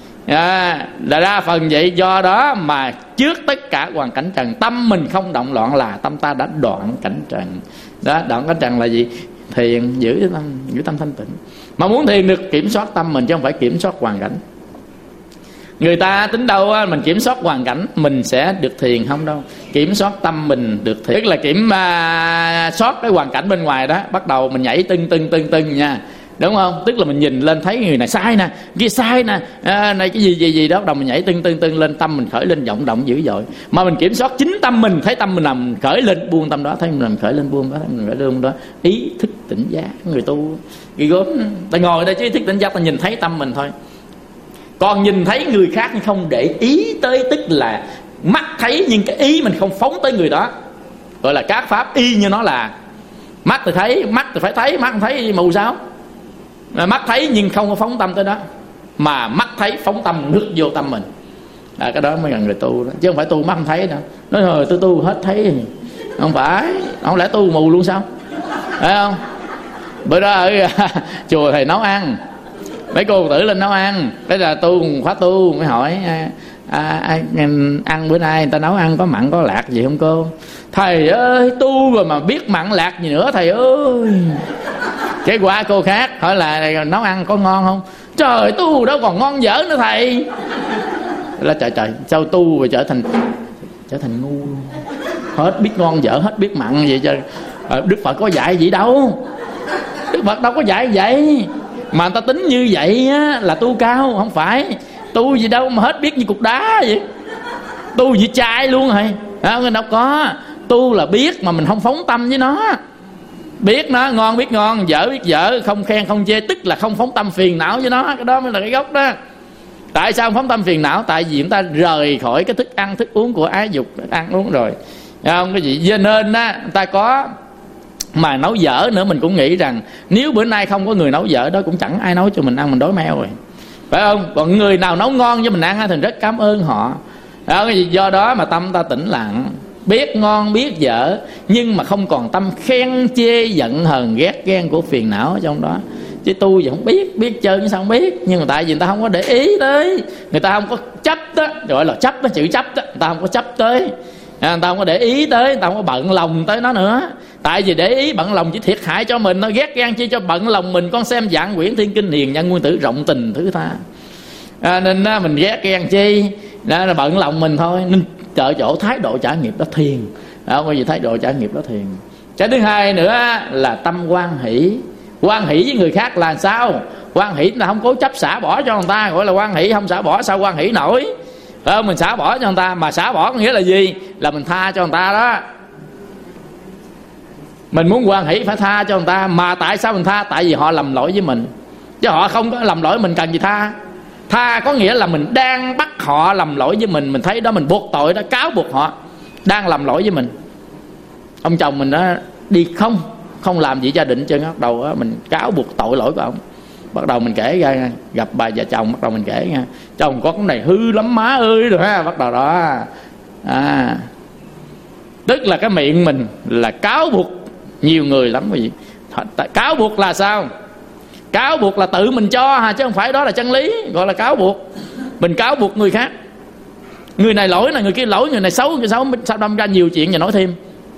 Là ra phần vậy. Do đó mà trước tất cả hoàn cảnh trần, tâm mình không động loạn là tâm ta đã đoạn cảnh trần. Đó, đoạn cảnh trần là gì? Thiền, giữ tâm thanh tịnh. Mà muốn thiền được kiểm soát tâm mình chứ không phải kiểm soát hoàn cảnh. Người ta tính đâu mình kiểm soát hoàn cảnh mình sẽ được thiền, không đâu. Kiểm soát tâm mình được thiền, tức là kiểm soát cái hoàn cảnh bên ngoài đó. Bắt đầu mình nhảy tưng nha, đúng không? Tức là mình nhìn lên thấy người này sai nè, kia sai nè, này cái gì đó, bắt đầu mình nhảy tưng lên, tâm mình khởi lên vọng động dữ dội. Mà mình kiểm soát chính tâm mình, thấy tâm mình nằm khởi lên buông tâm đó, thấy mình nằm khởi lên buông đó, thấy mình khởi lên buông đó. Ý thức tỉnh giác. Người tu ghi gớm, ta ngồi đây chứ ý thức tỉnh giác, ta nhìn thấy tâm mình thôi. Còn nhìn thấy người khác nhưng không để ý tới, tức là mắt thấy nhưng cái ý mình không phóng tới người đó, gọi là các pháp y như nó là. Mắt thì thấy, mắt thì phải thấy, mắt không thấy mù sao? Mắt thấy nhưng không có phóng tâm tới đó, mà mắt thấy phóng tâm nước vô tâm mình. Cái đó mới là người tu đó. Chứ không phải tu mắt không thấy đâu. Nói rồi tôi tu hết thấy. Không phải, không lẽ tu mù luôn sao? Thấy không? Bữa đó ở chùa thầy nấu ăn, mấy cô tử lên nấu ăn. Thế là tu khóa tu mới hỏi ăn bữa nay người ta nấu ăn có mặn có lạc gì không cô? Thầy ơi, tu rồi mà biết mặn lạc gì nữa thầy ơi. Cái qua cô khác hỏi là nấu ăn có ngon không? Trời, tu đâu còn ngon dở nữa thầy. Là trời sao tu rồi trở thành ngu luôn. Hết biết ngon dở, hết biết mặn vậy chứ. Đức Phật có dạy gì đâu. Đức Phật đâu có dạy vậy. Mà người ta tính như vậy á, là tu cao. Không phải tu gì đâu mà hết biết như cục đá vậy. Tu gì trai luôn rồi. Đâu có. Tu là biết mà mình không phóng tâm với nó. Biết nó ngon biết ngon, dở biết dở, không khen không chê, tức là không phóng tâm phiền não với nó. Cái đó mới là cái gốc đó. Tại sao không phóng tâm phiền não? Tại vì chúng ta rời khỏi cái thức ăn thức uống của ái dục, ăn uống rồi, không cái gì. Cho nên á, người ta có mà nấu dở nữa, mình cũng nghĩ rằng nếu bữa nay không có người nấu dở đó cũng chẳng ai nấu cho mình ăn, mình đói meo rồi, phải không? Còn người nào nấu ngon cho mình ăn thì rất cảm ơn họ. Do đó mà tâm ta tĩnh lặng, biết ngon biết dở, nhưng mà không còn tâm khen chê giận hờn ghét ghen của phiền não ở trong đó. Chứ tu gì không biết chơi chứ sao không biết. Nhưng mà tại vì người ta không có để ý tới, người ta không có chấp đó, gọi là chấp đó, chữ chấp đó, người ta không có chấp tới, người ta không có để ý tới, người ta không có bận lòng tới nó nữa. Tại vì để ý bận lòng chỉ thiệt hại cho mình, nó ghét ghen chi cho bận lòng mình. Con xem Vạn Quyển Thiên Kinh Hiền Nhân Nguyên Tử rộng tình thứ tha, nên mình ghét ghen chi đó là bận lòng mình thôi. Nên trợ chỗ thái độ trả nghiệp đó thiền. Không có gì thái độ trả nghiệp đó thiền. Cái thứ hai nữa là tâm hoan hỷ. Hoan hỷ với người khác là sao? Hoan hỷ là không cố chấp xả bỏ cho người ta, gọi là hoan hỷ. Không xả bỏ sao hoan hỷ nổi? Mình xả bỏ cho người ta. Mà xả bỏ có nghĩa là gì? Là mình tha cho người ta đó. Mình muốn hoan hỷ phải tha cho người ta. Mà tại sao mình tha? Tại vì họ lầm lỗi với mình, chứ họ không có lầm lỗi mình cần gì tha. Tha có nghĩa là mình đang bắt họ lầm lỗi với mình. Mình thấy đó, mình buộc tội đó, cáo buộc họ đang làm lỗi với mình. Ông chồng mình đó đi không làm gì gia đình chứ, bắt đầu đó, mình cáo buộc tội lỗi của ông. Bắt đầu mình kể ra, gặp bà già chồng, bắt đầu mình kể nha, chồng có cái này hư lắm má ơi rồi ha. Bắt đầu đó tức là cái miệng mình là cáo buộc nhiều người lắm. Quý vị, cáo buộc là sao? Cáo buộc là tự mình cho chứ không phải đó là chân lý, gọi là cáo buộc. Mình cáo buộc người khác, người này lỗi này, người kia lỗi, người này xấu, người xấu, sao đâm ra nhiều chuyện và nói thêm,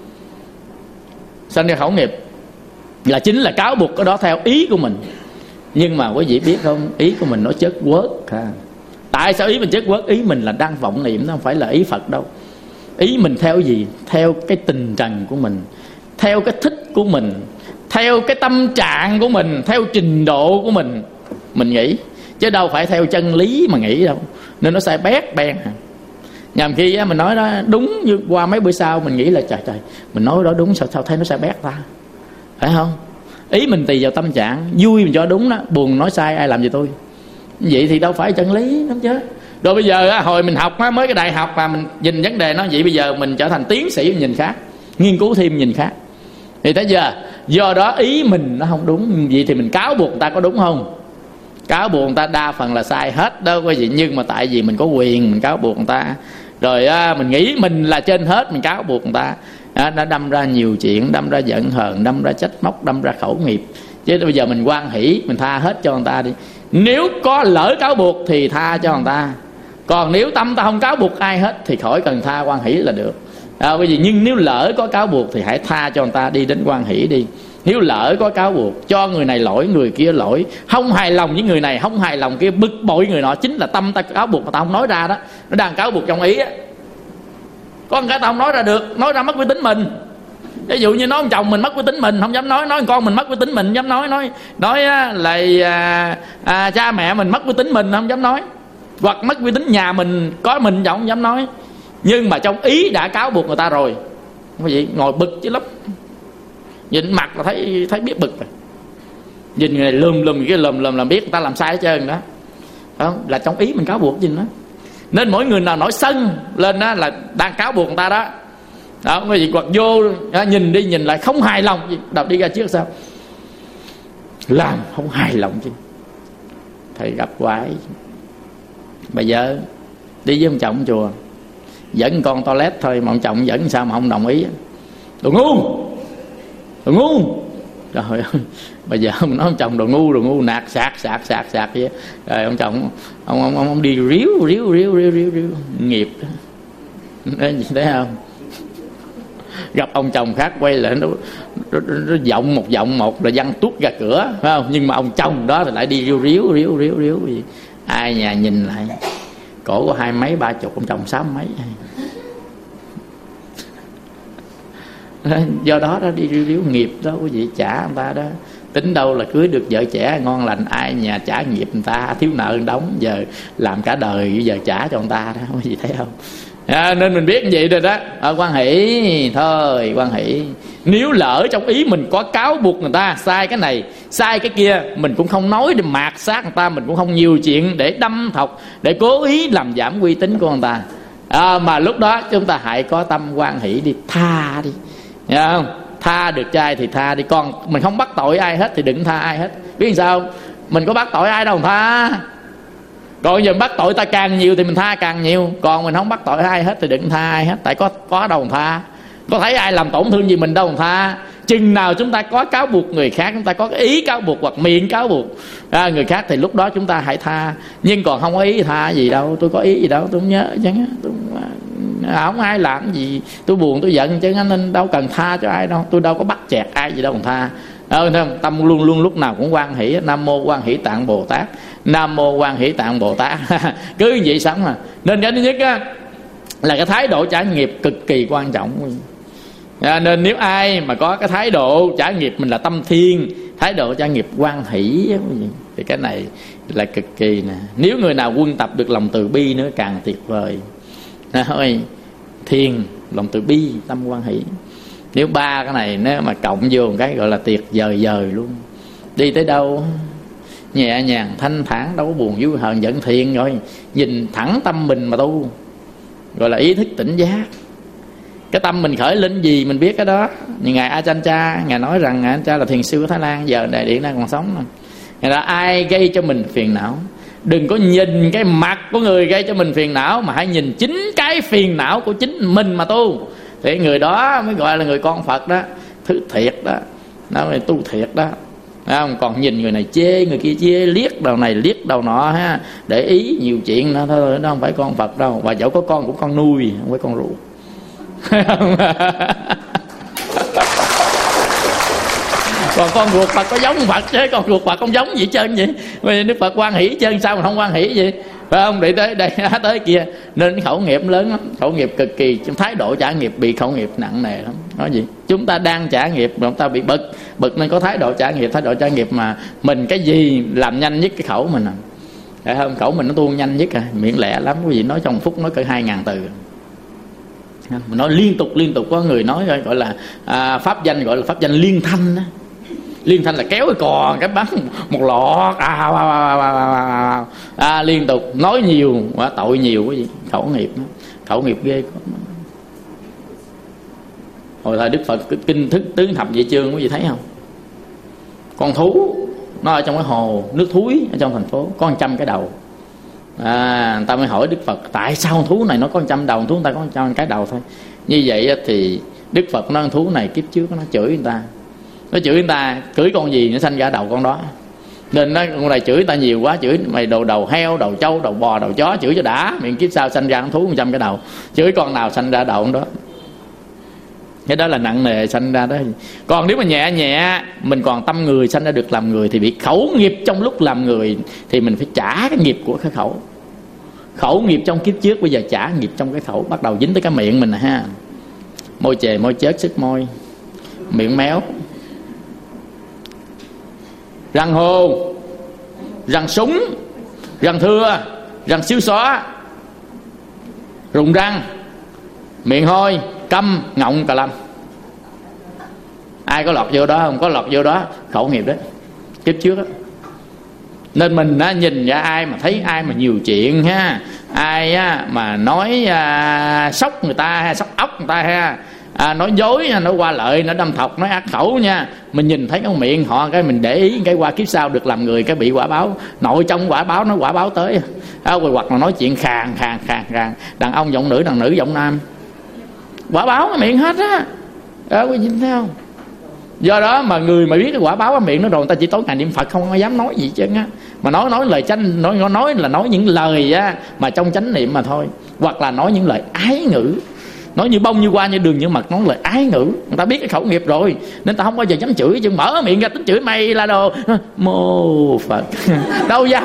sanh ra khẩu nghiệp. Là chính là cáo buộc cái đó theo ý của mình. Nhưng mà quý vị biết không, ý của mình nó chất quớt ha. Tại sao ý mình chất quớt? Ý mình là đang vọng niệm, nó không phải là ý Phật đâu. Ý mình theo gì? Theo cái tình trần của mình, theo cái thích của mình, theo cái tâm trạng của mình, theo trình độ của mình nghĩ, chứ đâu phải theo chân lý mà nghĩ đâu. Nên nó sai bét beng. Nhằm khi mình nói đó đúng, như qua mấy bữa sau mình nghĩ là trời mình nói đó đúng, sao thấy nó sai bét ta, phải không? Ý mình tùy vào tâm trạng, vui mình cho đúng đó, buồn nói sai ai làm gì tôi. Vậy thì đâu phải chân lý lắm chứ. Rồi bây giờ hồi mình học mới cái đại học mà mình nhìn vấn đề nó vậy, bây giờ mình trở thành tiến sĩ mình nhìn khác, nghiên cứu thêm nhìn khác. Thì tới giờ do đó ý mình nó không đúng, vậy thì mình cáo buộc người ta có đúng không? Cáo buộc người ta đa phần là sai hết đó quý vị. Nhưng mà tại vì mình có quyền mình cáo buộc người ta, rồi mình nghĩ mình là trên hết, mình cáo buộc người ta, nó đâm ra nhiều chuyện, đâm ra giận hờn, đâm ra trách móc, đâm ra khẩu nghiệp. Chứ bây giờ mình hoan hỷ, mình tha hết cho người ta đi. Nếu có lỡ cáo buộc thì tha cho người ta. Còn nếu tâm ta không cáo buộc ai hết thì khỏi cần tha, hoan hỷ là được. Bởi vì nhưng nếu lỡ có cáo buộc thì hãy tha cho người ta, đi đến hoan hỷ đi. Nếu lỡ có cáo buộc, cho người này lỗi, người kia lỗi, không hài lòng với người này, không hài lòng kia, bực bội người nọ, chính là tâm ta cáo buộc mà ta không nói ra đó. Nó đang cáo buộc trong ý á. Có một cái ta không nói ra được, nói ra mất uy tín mình. Ví dụ như nói ông chồng mình mất uy tín mình, không dám nói con mình mất uy tín mình, không dám nói là cha mẹ mình mất uy tín mình, không dám nói. Hoặc mất uy tín nhà mình, có mình không dám nói. Nhưng mà trong ý đã cáo buộc người ta rồi, quý vị ngồi bực chứ lắm. Nhìn mặt là thấy biết bực rồi. Nhìn người này lùm cái lùm là biết người ta làm sai hết trơn đó. Không? Là trong ý mình cáo buộc gì đó. Nên mỗi người nào nổi sân lên đó là đang cáo buộc người ta đó. Đó, quý vị hoặc vô nhìn đi nhìn lại không hài lòng gì, đọc đi ra trước sao? Làm không hài lòng chứ. Thầy gặp quái. Bây giờ đi với ông chồng chùa, dẫn con toilet thôi mà ông chồng dẫn sao mà không đồng ý. Đồ ngu. Trời ơi, bây giờ mình nói ông chồng đồ ngu nạt sạc vậy. Rồi ông chồng ông đi ríu nghiệp đó. Thấy không? Gặp ông chồng khác quay lại nó giọng một là văng tuốt ra cửa, phải không? Nhưng mà ông chồng đó thì lại đi ríu gì. Ai nhà nhìn lại cổ có 20 mấy 30, ông chồng 60 mấy. Do đó đi ríu nghiệp đó quý vị, trả người ta đó. Tính đâu là cưới được vợ trẻ ngon lành, ai nhà trả nghiệp người ta, thiếu nợ đóng, giờ làm cả đời giờ trả cho người ta đó, quý vị thấy không? Nên mình biết như vậy rồi đó. Hoan hỷ thôi, hoan hỷ. Nếu lỡ trong ý mình có cáo buộc người ta sai cái này sai cái kia, mình cũng không nói để mạt sát người ta, mình cũng không nhiều chuyện để đâm thọc, để cố ý làm giảm uy tín của người ta. Mà lúc đó chúng ta hãy có tâm hoan hỷ đi, tha đi, hiểu không? Tha được trai thì tha đi. Còn mình không bắt tội ai hết thì đừng tha ai hết. Biết làm sao? Mình có bắt tội ai đâu mà tha. Còn giờ bắt tội ta càng nhiều thì mình tha càng nhiều. Còn mình không bắt tội ai hết thì đừng tha ai hết. Tại có đâu mà tha. Có thấy ai làm tổn thương gì mình đâu mà tha. Chừng nào chúng ta có cáo buộc người khác, chúng ta có cái ý cáo buộc hoặc miệng cáo buộc người khác thì lúc đó chúng ta hãy tha. Nhưng còn không có ý tha gì đâu. Tôi có ý gì đâu, tôi không nhớ chứ. Không ai làm gì tôi buồn tôi giận chứ, nên đâu cần tha cho ai đâu. Tôi đâu có bắt chẹt ai gì đâu mà tha. Tâm luôn luôn lúc nào cũng hoan hỷ. Nam mô Quan Hỷ Tạng Bồ Tát, Nam mô Quan Hỷ Tạng Bồ Tát. Cứ như vậy sống mà. Nên cái thứ nhất á, là cái thái độ trả nghiệp cực kỳ quan trọng. Nên nếu ai mà có cái thái độ trả nghiệp mình là tâm thiên, thái độ trả nghiệp hoan hỷ Thì cái này là cực kỳ nè. Nếu người nào quân tập được lòng từ bi nữa càng tuyệt vời. Thôi, thiền, lòng từ bi, tâm hoan hỷ. Nếu ba cái này nếu mà cộng vô một cái gọi là tuyệt vời vời luôn. Đi tới đâu nhẹ nhàng thanh thản, đâu có buồn vui hờn giận, thiền rồi nhìn thẳng tâm mình mà tu, gọi là ý thức tỉnh giác. Cái tâm mình khởi lên gì mình biết cái đó. Như ngài Ajahn Chah, ngài nói rằng ngài Ajahn Chah là thiền sư của Thái Lan, giờ Đại Điện đang còn sống. Ngài là ai gây cho mình phiền não, đừng có nhìn cái mặt của người gây cho mình phiền não, mà hãy nhìn chính cái phiền não của chính mình mà tu. Thì người đó mới gọi là người con Phật đó, thứ thiệt đó, nó là tu thiệt đó. Không? Còn nhìn người này chê, người kia chê, liếc đầu này liếc đầu nọ ha, để ý nhiều chuyện đó thôi, nó không phải con Phật đâu. Và dẫu có con cũng con nuôi, không phải con ruột. Còn con ruột Phật có giống Phật chứ con ruột Phật không giống gì hết trơn vậy. Vì Đức Phật hoan hỷ chân sao mà không hoan hỷ vậy, phải không? Đi tới đây tới kia, nên khẩu nghiệp lớn lắm, khẩu nghiệp cực kỳ. Thái độ trả nghiệp bị khẩu nghiệp nặng nề lắm. Nói gì chúng ta đang trả nghiệp, chúng ta bị bực nên có thái độ trả nghiệp. Thái độ trả nghiệp mà mình cái gì làm nhanh nhất cái khẩu mình à, phải không? Khẩu mình nó tuôn nhanh nhất à, miệng lẹ lắm. Quý vị nói trong phút nói cỡ 2.000 từ, mình nói liên tục. Có người nói gọi là pháp danh, gọi là pháp danh liên thanh đó. Liên thanh là kéo cái cò cái bắn một lọ liên tục, nói nhiều quá tội nhiều cái gì. Khẩu nghiệp ghê. Hồi thời Đức Phật kinh thức tứ thập vệ chương quý vị thấy không? Con thú nó ở trong cái hồ nước thúi ở trong thành phố có 100 cái đầu. Người ta mới hỏi Đức Phật tại sao con thú này nó có 100 đầu, thú người ta có 100 cái đầu thôi. Như vậy thì Đức Phật nói con thú này kiếp trước nó chửi người ta, nó chửi người ta, chửi con gì nó sanh ra đầu con đó. Nên nó con này chửi người ta nhiều quá, chửi mày đồ đầu heo, đầu trâu, đầu bò, đầu chó, chửi cho đã, miệng kiếp sau sanh ra con thú 100 cái đầu, chửi con nào sanh ra đầu con đó. Cái đó là nặng nề sanh ra đó. Còn nếu mà nhẹ nhẹ mình còn tâm người sanh ra được làm người, thì bị khẩu nghiệp trong lúc làm người thì mình phải trả cái nghiệp của cái khẩu. Khẩu nghiệp trong kiếp trước, bây giờ trả nghiệp trong cái khẩu. Bắt đầu dính tới cái miệng mình nè ha. Môi chề, môi chết, sức môi, miệng méo, răng hô, răng súng, răng thưa, răng xíu xóa, rụng răng, miệng hôi, câm, ngọng, cà lâm. Ai có lọt vô đó không? Có lọt vô đó khẩu nghiệp đó, kiếp trước đó. Nên mình nhìn ra ai mà thấy ai mà nhiều chuyện ha, ai mà nói sốc người ta hay sốc ốc người ta ha, nói dối, nói qua lợi, nói đâm thọc, nói ác khẩu nha. Mình nhìn thấy cái miệng họ cái mình để ý, cái qua kiếp sau được làm người cái bị quả báo. Nội trong quả báo, nó quả báo tới rồi, hoặc là nói chuyện khàn. Đàn ông giọng nữ, đàn nữ giọng nam, quả báo cái miệng hết á. Quý vị thấy không? Do đó mà người mà biết cái quả báo cái miệng nó rồi, người ta chỉ tối ngày niệm Phật, không có dám nói gì chứ á. Mà nói lời chánh, nói là nói những lời mà trong chánh niệm mà thôi. Hoặc là nói những lời ái ngữ, nói như bông như hoa như đường như mật, nói lời ái ngữ. Người ta biết cái khẩu nghiệp rồi nên ta không bao giờ dám chửi, chứ mở miệng ra tính chửi mày là đồ mô Phật. Đâu dám.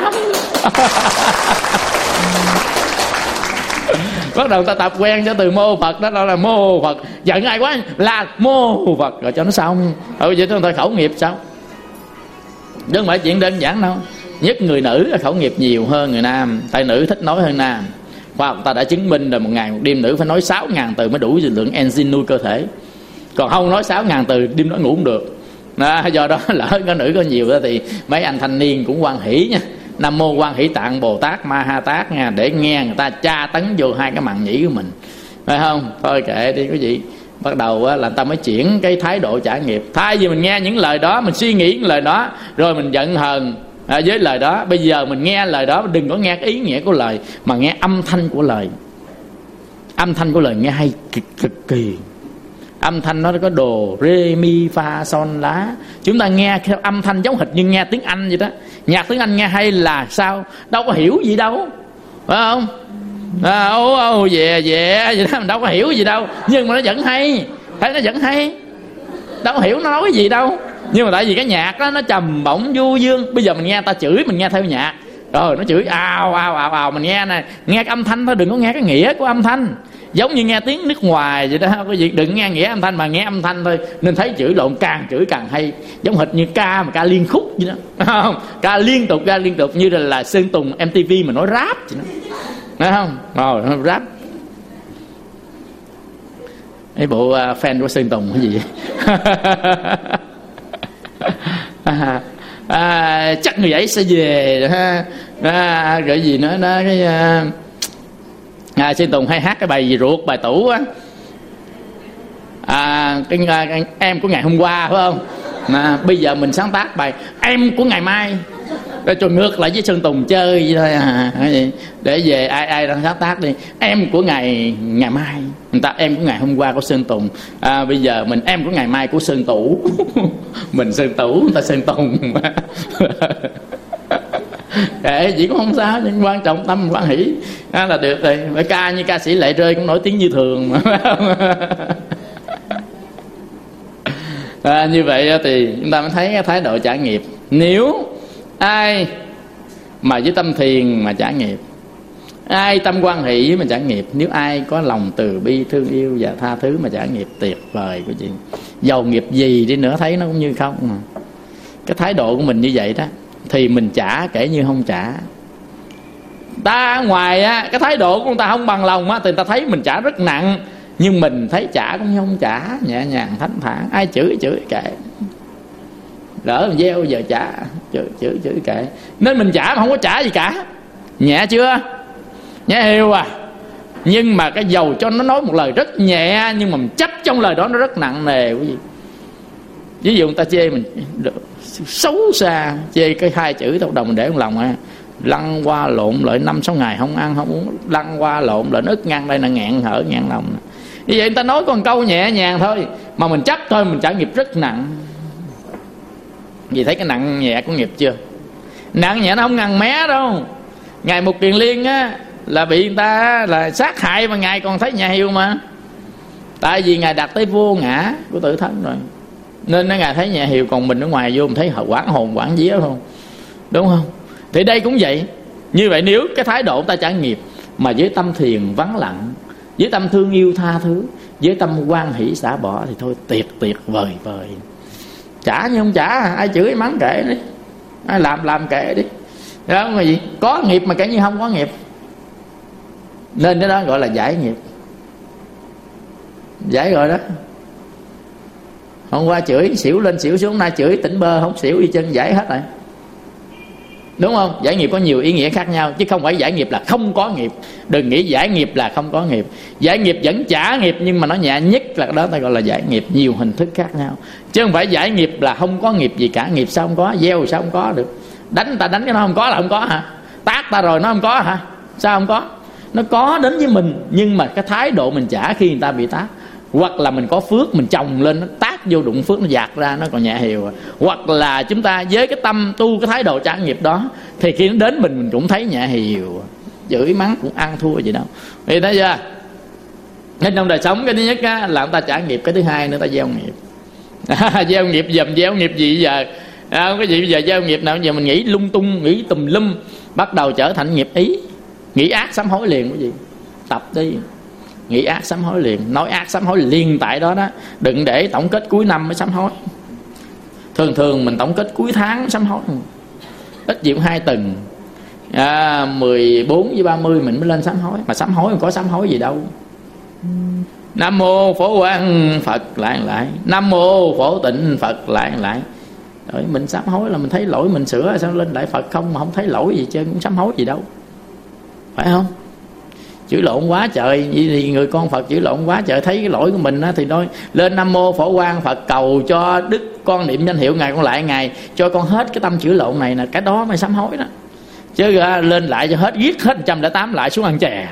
Bắt đầu ta tập quen cho từ mô Phật đó, là mô Phật. Giận ai quá là mô Phật rồi cho nó xong. Vậy chúng ta khẩu nghiệp sao? Chứ không phải chuyện đơn giản đâu. Nhất người nữ là khẩu nghiệp nhiều hơn người nam, tại nữ thích nói hơn nam. Khoa học ta đã chứng minh rồi, một ngày một đêm nữ phải nói 6.000 từ mới đủ lượng enzyme nuôi cơ thể. Còn không nói 6.000 từ đêm đó ngủ không được. Do đó lỡ có nữ có nhiều đó thì mấy anh thanh niên cũng hoan hỷ nha. Nam mô Quan Hỷ Tạng Bồ Tát Ma Ha Tát nha, để nghe người ta tra tấn vô hai cái màng nhĩ của mình, phải không? Thôi kệ đi quý vị. Bắt đầu là người ta mới chuyển cái thái độ trả nghiệp. Thay vì mình nghe những lời đó, mình suy nghĩ những lời đó rồi mình giận hờn với lời đó, bây giờ mình nghe lời đó, đừng có nghe cái ý nghĩa của lời, mà nghe âm thanh của lời. Âm thanh của lời nghe hay cực kỳ. Âm thanh nó có đồ rê mi fa son lá. Chúng ta nghe theo âm thanh giống hệt như nghe tiếng Anh vậy đó. Nhạc tiếng Anh nghe hay là sao? Đâu có hiểu gì đâu, phải không? Về vậy đó, mình đâu có hiểu gì đâu, nhưng mà nó vẫn hay. Thấy nó vẫn hay, đâu có hiểu nó nói cái gì đâu. Nhưng mà tại vì cái nhạc đó nó trầm bổng du dương. Bây giờ mình nghe ta chửi, mình nghe theo nhạc, Rồi nó chửi ào, mình nghe nè, nghe cái âm thanh thôi, đừng có nghe cái nghĩa của âm thanh. Giống như nghe tiếng nước ngoài vậy đó, cái gì đừng nghe nghĩa âm thanh mà nghe âm thanh thôi. Nên thấy chửi lộn càng chửi càng hay, giống hệt như ca mà ca liên khúc vậy đó, không? Ca liên tục như là Sơn Tùng MTV mà nói rap vậy đó, thấy không? Rồi nó rap. Cái bộ fan của Sơn Tùng cái gì vậy? Chắc người ấy sẽ về ha. Rồi gì nữa đó, cái Sơn Tùng hay hát cái bài gì ruột, bài tủ á, cái em của ngày hôm qua phải không? Bây giờ mình sáng tác bài em của ngày mai, cho ngược lại với Sơn Tùng chơi vậy thôi để về ai đang sáng tác đi, em của ngày mai, người ta em của ngày hôm qua của Sơn Tùng, bây giờ mình em của ngày mai của Sơn Tủ mình Sơn Tủ, người ta Sơn Tùng kệ gì cũng không sao, nhưng quan trọng tâm quan hỷ là được rồi. Phải ca như ca sĩ Lệ Rơi cũng nổi tiếng như thường mà. Như vậy thì chúng ta mới thấy cái thái độ trả nghiệp. Nếu ai mà với tâm thiền mà trả nghiệp, ai tâm quan hỷ với mà trả nghiệp, nếu ai có lòng từ bi thương yêu và tha thứ mà trả nghiệp, tuyệt vời của chị. Dầu nghiệp gì đi nữa thấy nó cũng như không mà. Cái thái độ của mình như vậy đó thì mình trả kể như không trả. Ta ngoài á, cái thái độ của người ta không bằng lòng á, thì người ta thấy mình trả rất nặng, nhưng mình thấy trả cũng như không trả, nhẹ nhàng thanh thản. Ai chửi kệ, lỡ mình gieo giờ trả, chửi kệ. Nên mình trả mà không có trả gì cả. Nhẹ chưa? Nhẹ hiu à. Nhưng mà cái dầu cho nó nói một lời rất nhẹ, nhưng mà mình chấp trong lời đó nó rất nặng nề quý vị. Ví dụ người ta chê mình xấu xa, chê cái hai chữ đầu mình để trong lòng á, lăn qua lộn lại 5-6 ngày không ăn không uống, lăn qua lộn lại nó ức ngăn đây là nghẹn hở nghẹn lòng. Như vậy người ta nói con câu nhẹ nhàng thôi mà mình chấp thôi, mình trả nghiệp rất nặng. Vì thấy cái nặng nhẹ của nghiệp chưa? Nặng nhẹ nó không ngăn mé đâu. Ngài Mục Kiền Liên á là bị người ta là sát hại mà ngài còn thấy nhẹ hiu mà. Tại vì ngài đạt tới vô ngã của tự thân rồi, nên ngài thấy nhẹ hiu. Còn mình ở ngoài vô mình thấy quảng hồn quảng vía không, đúng không? Thì đây cũng vậy. Như vậy nếu cái thái độ ta trả nghiệp mà với tâm thiền vắng lặng, với tâm thương yêu tha thứ, với tâm quan hỷ xả bỏ, thì thôi tuyệt vời. Trả như không trả, ai chửi mắng kệ đi, ai làm kệ đi, đó không là gì? Có nghiệp mà kể như không có nghiệp. Nên cái đó gọi là giải nghiệp. Giải rồi đó. Hôm qua chửi xỉu lên xỉu xuống, nay chửi tỉnh bơ không xỉu đi chân, giải hết rồi, đúng không? Giải nghiệp có nhiều ý nghĩa khác nhau, chứ không phải giải nghiệp là không có nghiệp. Đừng nghĩ giải nghiệp là không có nghiệp. Giải nghiệp vẫn trả nghiệp, nhưng mà nó nhẹ nhất là đó ta gọi là giải nghiệp. Nhiều hình thức khác nhau, chứ không phải giải nghiệp là không có nghiệp gì cả. Nghiệp sao không có? Gieo sao không có được? Đánh ta đánh cái nó không có là không có hả? Tát ta rồi nó không có hả? Sao không có? Nó có đến với mình, nhưng mà cái thái độ mình trả khi người ta bị tát, hoặc là mình có phước mình trồng lên nó tác vô đụng phước nó dạt ra, nó còn nhẹ hiều. Hoặc là chúng ta với cái tâm tu cái thái độ trả nghiệp đó, thì khi nó đến mình cũng thấy nhẹ hiều, chửi mắng cũng ăn thua gì đâu. Thì thấy chưa? Nên trong đời sống cái thứ nhất á, là chúng ta trả nghiệp. Cái thứ hai nữa ta gieo nghiệp. Gieo nghiệp dùm, gieo nghiệp gì giờ? Cái gì bây giờ gieo nghiệp nào? Giờ mình nghĩ lung tung, nghĩ tùm lum, bắt đầu trở thành nghiệp ý. Nghĩ ác sám hối liền quý vị. Tập đi. Nghĩ ác sám hối liền, nói ác sám hối liền tại đó đó. Đừng để tổng kết cuối năm mới sám hối. Thường mình tổng kết cuối tháng sám hối, ít nhiều 2 tuần, 14 với 30 mình mới lên sám hối. Mà sám hối có sám hối gì đâu. Nam mô Phổ Quang Phật lại, Nam mô Phổ Tịnh Phật lại. Rồi mình sám hối là mình thấy lỗi mình sửa, sao lên lại Phật không mà không thấy lỗi gì chứ, cũng sám hối gì đâu, phải không? Chửi lộn quá trời, vậy thì người con Phật chửi lộn quá trời, thấy cái lỗi của mình á, thì nói lên Nam mô Phổ Quang Phật cầu cho đức con niệm danh hiệu ngài, con lại ngài cho con hết cái tâm chửi lộn này nè, cái đó mới sám hối đó. Chứ lên lại cho hết, giết hết 108 lại xuống ăn chè,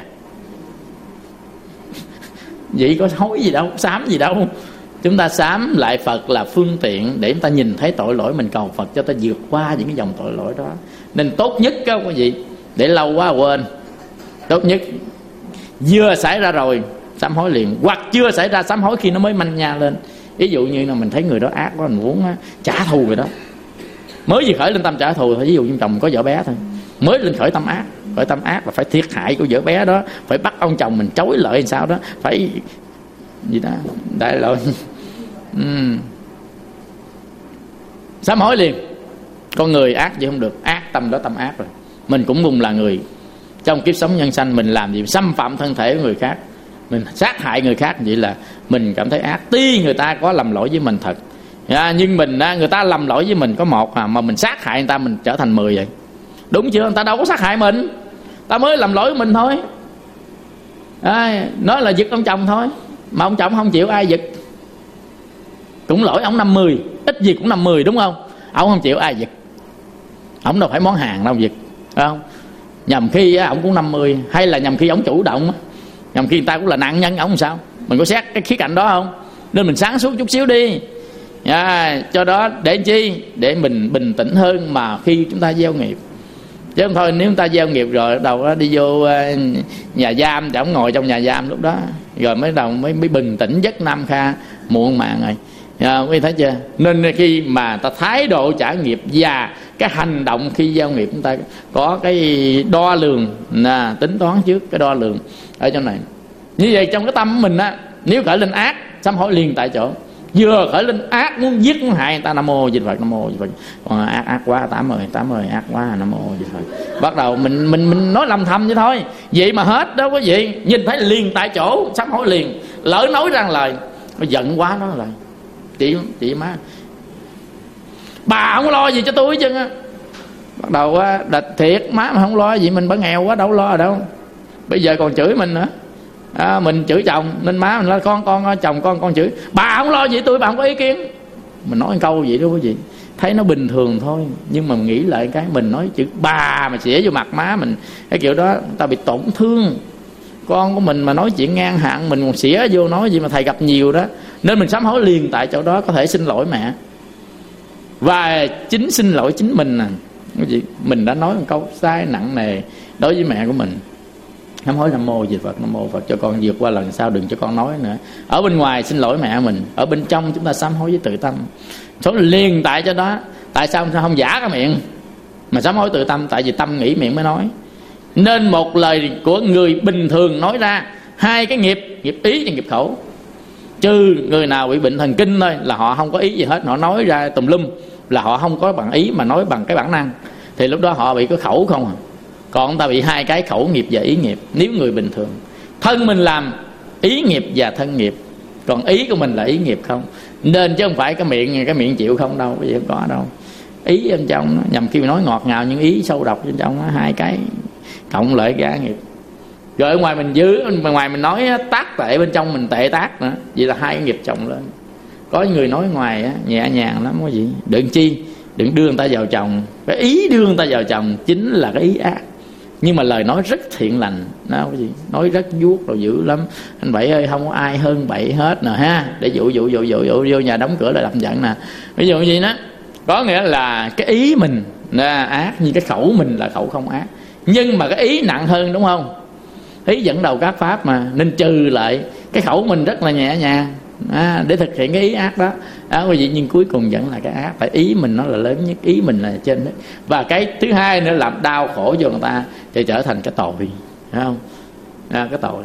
vậy có hối gì đâu, sám gì đâu. Chúng ta sám lại Phật là phương tiện để chúng ta nhìn thấy tội lỗi, mình cầu Phật cho ta vượt qua những cái dòng tội lỗi đó. Nên tốt nhất các quý vị, để lâu quá quên, tốt nhất vừa xảy ra rồi sám hối liền, hoặc chưa xảy ra sám hối khi nó mới manh nha lên. Ví dụ như là mình thấy người đó ác quá, mình muốn trả thù người đó, mới vừa khởi lên tâm trả thù thôi. Ví dụ như chồng có vợ bé thôi, mới lên khởi tâm ác. Khởi tâm ác là phải thiệt hại của vợ bé đó, phải bắt ông chồng mình chối lợi làm sao đó, phải gì đó đại loại. Sám hối liền. Con người ác gì không được, ác tâm đó tâm ác rồi. Mình cũng cùng là người, trong kiếp sống nhân sanh mình làm gì xâm phạm thân thể của người khác, mình sát hại người khác, vậy là mình cảm thấy ác. Tuy người ta có lầm lỗi với mình thật, nhưng mình người ta lầm lỗi với mình có một mà mình sát hại người ta, mình trở thành 10 vậy. Đúng chưa? Người ta đâu có sát hại mình, ta mới làm lỗi của mình thôi. Nói là giật ông chồng thôi, mà ông chồng không chịu, ai giật cũng lỗi ông 50, ít gì cũng 50, đúng không? Ông không chịu, ai giật? Ông đâu phải món hàng đâu giật, phải không? Nhầm khi ông cũng 50, hay là nhầm khi ông chủ động, nhầm khi người ta cũng là nạn nhân, ông sao? Mình có xét cái khía cạnh đó không? Nên mình sáng suốt chút xíu đi. Cho đó để chi? Để mình bình tĩnh hơn mà khi chúng ta gieo nghiệp. Chứ không thôi nếu chúng ta gieo nghiệp rồi đầu đó đi vô nhà giam, thì ông ngồi trong nhà giam lúc đó, rồi mới bình tĩnh giấc nam kha muộn màng rồi. Quý vị thấy chưa? Nên khi mà ta thái độ trả nghiệp và cái hành động khi gieo nghiệp, chúng ta có cái đo lường, tính toán trước cái đo lường ở trong này. Như vậy trong cái tâm của mình á, nếu khởi lên ác, sám hối liền tại chỗ. Vừa khởi lên ác muốn giết muốn hại người ta, Nam Mô Di Phật, Nam Mô Di Phật. Còn ác quá, 80 ác quá, Nam Mô Di Phật. Bắt đầu mình nói lầm thầm vậy thôi. Vậy mà hết đó quý vị, nhìn thấy liền tại chỗ, sám hối liền. Lỡ nói ra lời, nó giận quá đó là chị má, bà không lo gì cho tôi chứ á. Bắt đầu á, thiệt má mà không lo gì, mình bả nghèo quá đâu lo rồi đâu. Bây giờ còn chửi mình nữa. Mình chửi chồng nên má mình nói con chồng con chửi, bà không lo gì tôi, bà không có ý kiến. Mình nói một câu vậy đó quý vị, thấy nó bình thường thôi, nhưng mà nghĩ lại cái mình nói chữ bà mà xỉa vô mặt má mình, cái kiểu đó ta bị tổn thương. Con của mình mà nói chuyện ngang hạn, mình còn xỉa vô nói gì mà thầy gặp nhiều đó. Nên mình sám hối liền tại chỗ đó, có thể xin lỗi mẹ. Và chính xin lỗi chính mình nè quý vị, mình đã nói một câu sai nặng nề đối với mẹ của mình. Sám hối Nam Mô Di Phật, Nam Mô Phật, cho con vượt qua lần sau, đừng cho con nói nữa. Ở bên ngoài xin lỗi mẹ mình, ở bên trong chúng ta sám hối với tự tâm. Số liền tại cho đó. Tại sao không giả cái miệng mà sám hối tự tâm? Tại vì tâm nghĩ miệng mới nói. Nên một lời của người bình thường nói ra hai cái nghiệp, nghiệp ý và nghiệp khẩu. Trừ người nào bị bệnh thần kinh thôi là họ không có ý gì hết, họ nói ra tùm lum, là họ không có bằng ý mà nói bằng cái bản năng, thì lúc đó họ bị cái khẩu không à. Còn người ta bị hai cái khẩu nghiệp và ý nghiệp. Nếu người bình thường, thân mình làm ý nghiệp và thân nghiệp, còn ý của mình là ý nghiệp không. Nên chứ không phải cái miệng chịu không đâu, cái gì không có đâu. Ý bên trong nó, nhằm khi mình nói ngọt ngào nhưng ý sâu độc bên trong nó, hai cái cộng lại ra nghiệp. Rồi ở ngoài mình ngoài mình nói tác tệ, bên trong mình tệ tác nữa. Vậy là hai cái nghiệp chồng lên. Có người nói ngoài á, nhẹ nhàng lắm, có gì đừng đưa người ta vào chồng. Cái ý đưa người ta vào chồng chính là cái ý ác, nhưng mà lời nói rất thiện lành đó, cái gì nói rất vuốt rồi dữ lắm. Anh Bảy ơi, không có ai hơn Bảy hết nè ha, để dụ vô nhà đóng cửa lại đập giận nè. Ví dụ như vậy đó, có nghĩa là cái ý mình là ác, nhưng cái khẩu mình là khẩu không ác, nhưng mà cái ý nặng hơn, đúng không? Ý dẫn đầu các pháp mà, nên trừ lại cái khẩu mình rất là nhẹ nhàng để thực hiện cái ý ác đó. Quý vị, nhưng cuối cùng vẫn là cái ác. Tại ý mình nó là lớn nhất, ý mình là trên đó. Và cái thứ hai nữa, làm đau khổ cho người ta thì trở thành cái tội, phải không? Cái tội.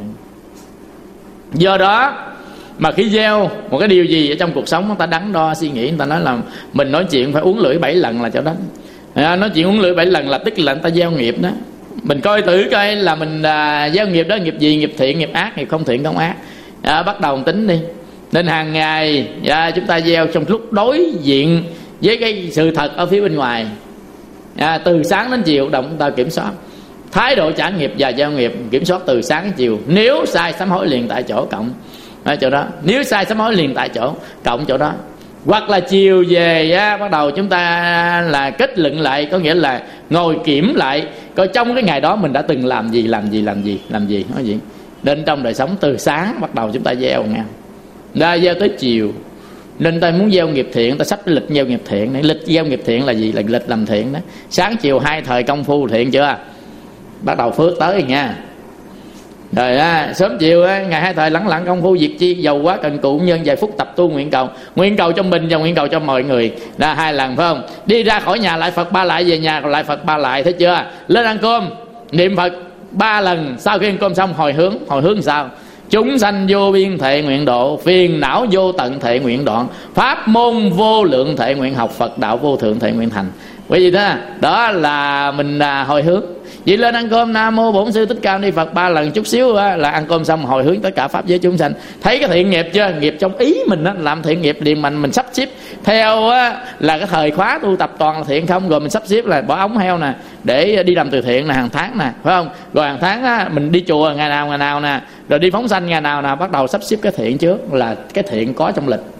Do đó mà khi gieo một cái điều gì ở trong cuộc sống, người ta đắn đo suy nghĩ, người ta nói là mình nói chuyện phải uống lưỡi 7 lần là cho đánh. Nói chuyện uống lưỡi 7 lần là tức là người ta gieo nghiệp đó. Mình coi thử coi là mình gieo nghiệp đó, nghiệp gì, nghiệp thiện, nghiệp ác, nghiệp không thiện, không ác. Bắt đầu tính đi. Nên hàng ngày chúng ta gieo trong lúc đối diện với cái sự thật ở phía bên ngoài, từ sáng đến chiều động ta kiểm soát thái độ trả nghiệp và gieo nghiệp, kiểm soát từ sáng đến chiều. Nếu sai sám hối liền tại chỗ, cộng ở chỗ đó. Nếu sai sám hối liền tại chỗ, cộng chỗ đó. Hoặc là chiều về bắt đầu chúng ta là kết luận lại, có nghĩa là ngồi kiểm lại coi trong cái ngày đó mình đã từng làm gì. Nói gì nên trong đời sống từ sáng bắt đầu chúng ta gieo nha, gieo tới chiều. Nên ta muốn gieo nghiệp thiện, ta sắp cái lịch gieo nghiệp thiện này. Lịch gieo nghiệp thiện là gì? Là lịch làm thiện đó. Sáng chiều hai thời công phu thiện chưa? Bắt đầu phước tới rồi nha. Rồi sớm chiều ngày hai thời lẳng lặng công phu việc chi, giàu quá cần cụ nhân vài phút tập tu nguyện cầu cho mình và nguyện cầu cho mọi người. Là 2 lần phải không? Đi ra khỏi nhà lại Phật 3 lại, về nhà lại Phật 3 lại, thấy chưa? Lên ăn cơm niệm Phật 3 lần, sau khi ăn cơm xong hồi hướng sao? Chúng sanh vô biên thệ nguyện độ, phiền não vô tận thệ nguyện đoạn, pháp môn vô lượng thệ nguyện học, Phật đạo vô thượng thệ nguyện thành. Bởi vì thế đó là mình hồi hướng. Vậy lên ăn cơm Nam Mô Bổn Sư Thích Ca Ni Phật 3 lần, chút xíu là ăn cơm xong hồi hướng tất cả pháp giới chúng sanh. Thấy cái thiện nghiệp chưa? Nghiệp trong ý mình làm thiện nghiệp liền, mình sắp xếp theo là cái thời khóa tu tập toàn là thiện không. Rồi mình sắp xếp là bỏ ống heo nè, để đi làm từ thiện nè, hàng tháng nè, phải không? Rồi hàng tháng mình đi chùa ngày nào nè, rồi đi phóng sanh ngày nào nè, bắt đầu sắp xếp cái thiện trước, là cái thiện có trong lịch.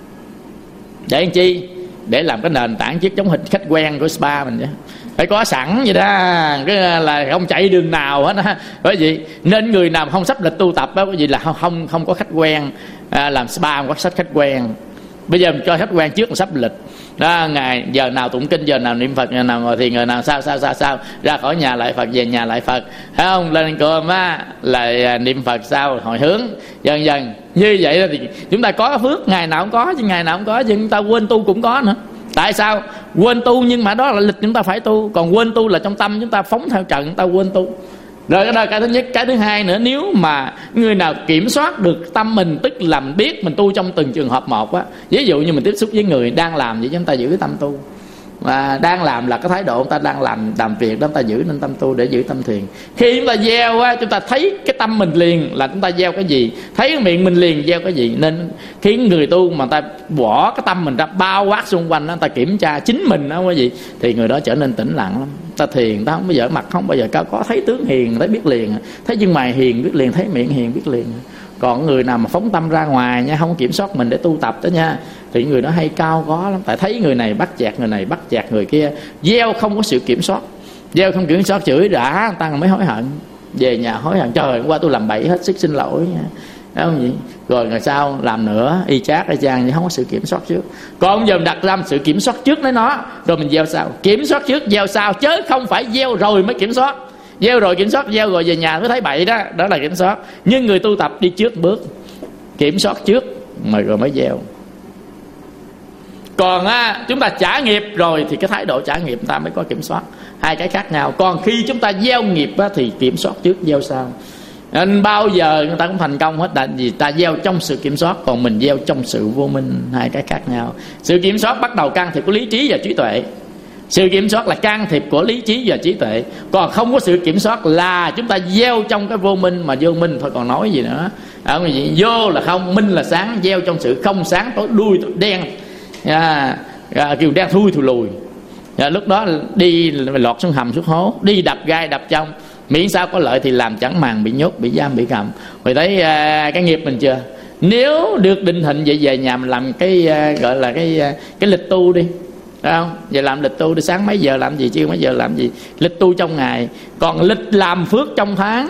Để làm chi? Để làm cái nền tảng chiếc giống hình khách quen của spa mình chứ, phải có sẵn vậy đó, cái là không chạy đường nào hết á. Bởi vì nên người nào không sắp lịch tu tập á, bởi vì là không có khách quen, làm spa không có sách khách quen. Bây giờ mình cho khách quen trước, mình sắp lịch đó, ngày giờ nào tụng kinh, giờ nào niệm Phật, giờ nào ngồi thiền, giờ nào sao ra khỏi nhà lại Phật, về nhà lại Phật, thấy không? Lên ăn cơm lại niệm Phật, sao hồi hướng, dần dần như vậy thì chúng ta có phước. Ngày nào cũng có chứ, ngày nào cũng có, nhưng chúng ta quên tu cũng có nữa. Tại sao quên tu? Nhưng mà đó là lịch chúng ta phải tu. Còn quên tu là trong tâm chúng ta phóng theo trận, chúng ta quên tu. Rồi đó là cái thứ nhất. Cái thứ hai nữa, nếu mà người nào kiểm soát được tâm mình, tức là mình biết mình tu trong từng trường hợp một á. Ví dụ như mình tiếp xúc với người đang làm vậy, chúng ta giữ cái tâm tu. Và đang làm là cái thái độ chúng ta đang làm việc đó, chúng ta giữ nên tâm tu để giữ tâm thiền. Khi chúng ta gieo chúng ta thấy cái tâm mình liền là chúng ta gieo cái gì, thấy cái miệng mình liền gieo cái gì. Nên khiến người tu mà người ta bỏ cái tâm mình ra bao quát xung quanh đó, người ta kiểm tra chính mình đó cái gì, thì người đó trở nên tĩnh lặng lắm. Ta thiền ta không bao giờ mặt không bao giờ có thấy tướng hiền thấy biết liền, thấy chân mày hiền biết liền, thấy miệng hiền biết liền. Còn người nào mà phóng tâm ra ngoài nha, không kiểm soát mình để tu tập đó nha, thì người đó hay cao có lắm. Tại thấy người này bắt chẹt người này, bắt chẹt người kia, gieo không có sự kiểm soát, gieo không kiểm soát, chửi đã người ta mới hối hận, về nhà hối hận, trời hôm qua tôi làm bậy hết sức, xin lỗi nha, đúng không vậy? Rồi ngày sau làm nữa y chang nhưng không có sự kiểm soát trước. Còn giờ mình đặt ra sự kiểm soát trước lấy nó, rồi mình gieo sau. Kiểm soát trước gieo sau, chứ không phải gieo rồi mới kiểm soát. Gieo rồi kiểm soát, gieo rồi về nhà mới thấy bậy đó, đó là kiểm soát. Nhưng người tu tập đi trước bước, kiểm soát trước mà rồi mới gieo. Còn chúng ta trả nghiệp rồi thì cái thái độ trả nghiệp ta mới có kiểm soát, hai cái khác nhau. Còn khi chúng ta gieo nghiệp thì kiểm soát trước gieo sau. Nên bao giờ người ta cũng thành công hết, tại vì ta gieo trong sự kiểm soát, còn mình gieo trong sự vô minh, hai cái khác nhau. Sự kiểm soát bắt đầu can thiệp của lý trí và trí tuệ. Sự kiểm soát là can thiệp của lý trí và trí tuệ. Còn không có sự kiểm soát là chúng ta gieo trong cái vô minh, mà vô minh thôi còn nói gì nữa. Vô là không, minh là sáng, gieo trong sự không sáng, tối đuôi tối đen, kiểu đen thui thù lùi. Lúc đó đi lọt xuống hầm xuống hố, đi đập gai đập trong, miễn sao có lợi thì làm, chẳng màng bị nhốt, bị giam, bị cầm. Rồi thấy cái nghiệp mình chưa? Nếu được định hình vậy, về nhà mình làm cái gọi là cái lịch tu đi, phải không? Giờ làm lịch tu đi, sáng mấy giờ làm gì, chiều mấy giờ làm gì, lịch tu trong ngày. Còn lịch làm phước trong tháng,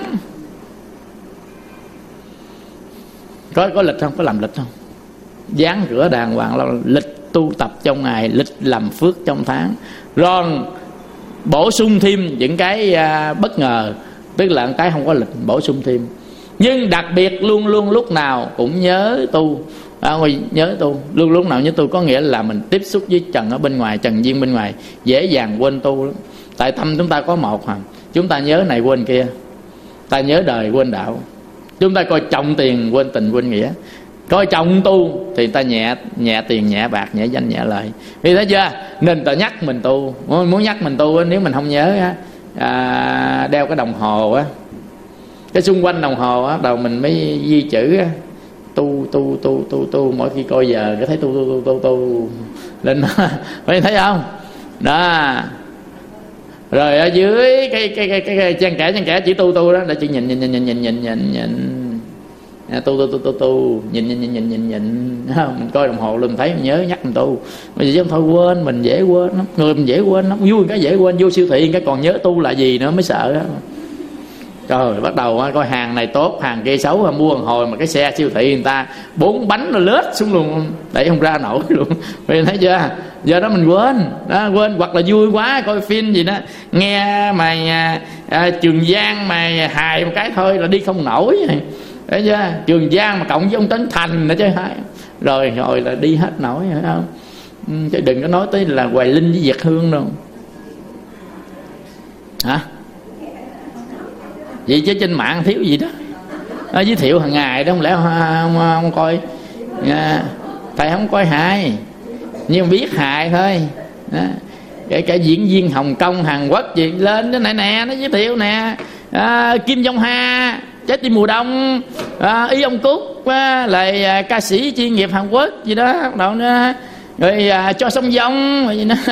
có lịch không? Có làm lịch không? Dán rửa đàng hoàng là lịch tu tập trong ngày, lịch làm phước trong tháng. Rồi bổ sung thêm những cái bất ngờ, tức là cái không có lịch bổ sung thêm. Nhưng đặc biệt luôn luôn lúc nào cũng nhớ tu, nhớ tu, luôn lúc nào nhớ tu, có nghĩa là mình tiếp xúc với trần ở bên ngoài, trần duyên bên ngoài, dễ dàng quên tu lắm. Tại tâm chúng ta có một hả? Chúng ta nhớ này quên kia, ta nhớ đời quên đạo. Chúng ta coi trọng tiền quên tình quên nghĩa, coi trọng tu thì ta nhẹ tiền nhẹ bạc, nhẹ danh nhẹ lợi. Vì thấy chưa? Nên ta nhắc mình tu. Muốn nhắc mình tu, nếu mình không nhớ đeo cái đồng hồ á, cái xung quanh đồng hồ á, đầu mình mới ghi chữ á, tu. Mỗi khi coi giờ cái thấy tu lên phải thấy không? Đó. Rồi ở dưới cái trang kẻ chỉ tu đó là chỉ nhìn tu, nhìn không? Mình coi đồng hồ luôn thấy mình nhớ nhắc mình tu. Bây giờ thôi quên, mình dễ quên lắm, người mình dễ quên lắm. Vui cái dễ quên, vô siêu thị cái còn nhớ tu là gì nữa mới sợ đó. Rồi bắt đầu coi hàng này tốt, hàng kia xấu, mua một hồi mà cái xe siêu thị người ta 4 bánh nó lết xuống luôn, đẩy không ra nổi luôn. Vì thấy chưa, giờ đó mình quên đó, quên. Hoặc là vui quá coi phim gì đó, nghe mà Trường Giang mà hài một cái thôi là đi không nổi. Thấy chưa, Trường Giang mà cộng với ông Trấn Thành nữa chứ hai, rồi là đi hết nổi, phải không? Chứ đừng có nói tới là Hoài Linh với Việt Hương đâu hả. Vậy chứ trên mạng thiếu gì đó, giới thiệu hàng ngày đó, không lẽ không coi thầy không coi hài, nhưng biết hài thôi đó. Kể cả diễn viên Hồng Kông, Hàn Quốc gì lên cái này nè, nó giới thiệu nè, Kim Jong Ha, Trái Tim Mùa Đông, Ý Ông Cúc, lại ca sĩ chuyên nghiệp Hàn Quốc gì đó, bắt đầu nữa rồi Cho Sông Dông gì đó.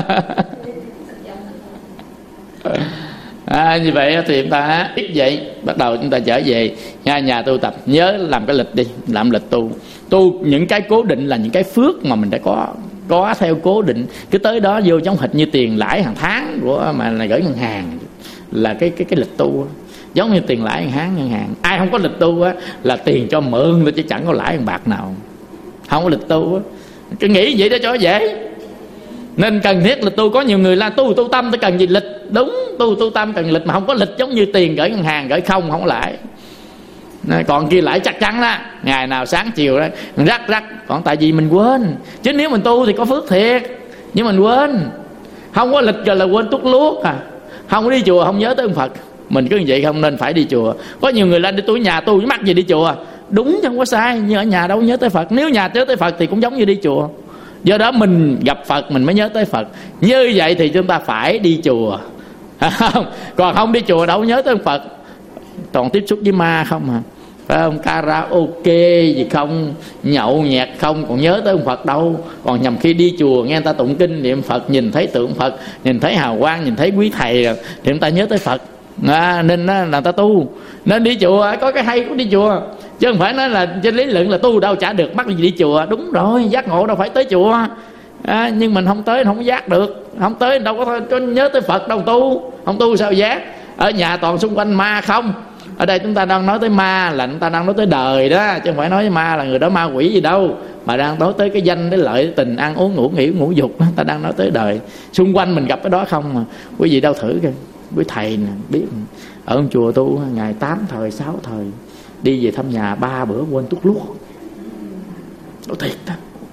Như vậy thì chúng ta biết vậy, bắt đầu chúng ta trở về nhà tu tập. Nhớ làm cái lịch đi, làm lịch tu những cái cố định là những cái phước mà mình đã có theo cố định, cứ tới đó vô giống hệt như tiền lãi hàng tháng của mà là gửi ngân hàng, là cái lịch tu giống như tiền lãi hàng tháng ngân hàng. Ai không có lịch tu á là tiền cho mượn thôi chứ chẳng có lãi một bạc nào. Không có lịch tu á, cứ nghĩ vậy đó cho dễ. Nên cần thiết lịch tu. Có nhiều người là tu tâm tôi cần gì lịch. Đúng, tu tâm cần lịch, mà không có lịch giống như tiền gửi ngân hàng, gửi không lãi. Còn kia lãi chắc chắn đó, ngày nào sáng chiều đó rắc. Còn tại vì mình quên. Chứ nếu mình tu thì có phước thiệt, nhưng mình quên. Không có lịch rồi là quên tuốt luốt à. Không có đi chùa không nhớ tới ông Phật. Mình cứ như vậy không nên phải đi chùa. Có nhiều người lên đi tu nhà tu mắc gì đi chùa. Đúng chứ không có sai, nhưng ở nhà đâu nhớ tới Phật. Nếu nhà nhớ tới Phật thì cũng giống như đi chùa. Do đó mình gặp Phật mình mới nhớ tới Phật. Như vậy thì chúng ta phải đi chùa. Còn không đi chùa đâu nhớ tới Phật. Toàn tiếp xúc với ma không hả? Phải không? Karaoke gì không, nhậu nhẹt không, còn nhớ tới ông Phật đâu. Còn nhầm khi đi chùa nghe người ta tụng kinh niệm Phật, nhìn thấy tượng Phật, nhìn thấy hào quang, nhìn thấy quý thầy rồi, thì người ta nhớ tới Phật. Nên là người ta tu. Nên đi chùa có cái hay của đi chùa, chứ không phải nói là trên lý luận là tu đâu chả được, mắc gì đi chùa. Đúng rồi, giác ngộ đâu phải tới chùa. Nhưng mình không tới không có giác được. Không tới đâu có nhớ tới Phật đâu tu. Không tu sao giác. Ở nhà toàn xung quanh ma không. Ở đây chúng ta đang nói tới ma là chúng ta đang nói tới đời đó, chứ không phải nói ma là người đó ma quỷ gì đâu, mà đang nói tới cái danh, cái lợi, tình, ăn uống, ngủ nghỉ, ngũ dục đó. Ta đang nói tới đời, xung quanh mình gặp cái đó không mà. Quý vị đâu thử kìa, quý thầy nè biết, ở trong chùa tu ngày 8 thời 6 thời, đi về thăm nhà 3 bữa quên tuốt luốt. Đó thiệt đó.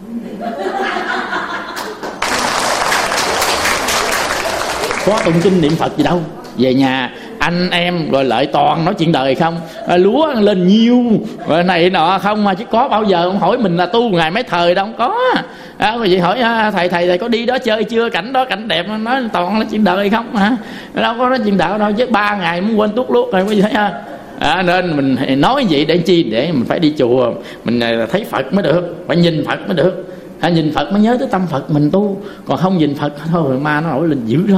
Có tụng kinh niệm Phật gì đâu, về nhà anh em rồi lợi toàn nói chuyện đời không, lúa lên nhiêu rồi này nọ không, mà chứ có bao giờ ông hỏi mình là tu ngày mấy thời đâu, không có. Rồi vậy hỏi thầy có đi đó chơi chưa, cảnh đó cảnh đẹp, nói toàn là chuyện đời không hả, đâu có nói chuyện đạo đâu, chứ 3 ngày muốn quên tuốt luốt rồi quý vị thấy ha. Nên mình nói vậy để chi, để mình phải đi chùa, mình thấy Phật mới được, phải nhìn Phật mới được. Nhìn Phật mới nhớ tới tâm Phật mình tu. Còn không nhìn Phật thôi ma nó nổi lên dữ lắm.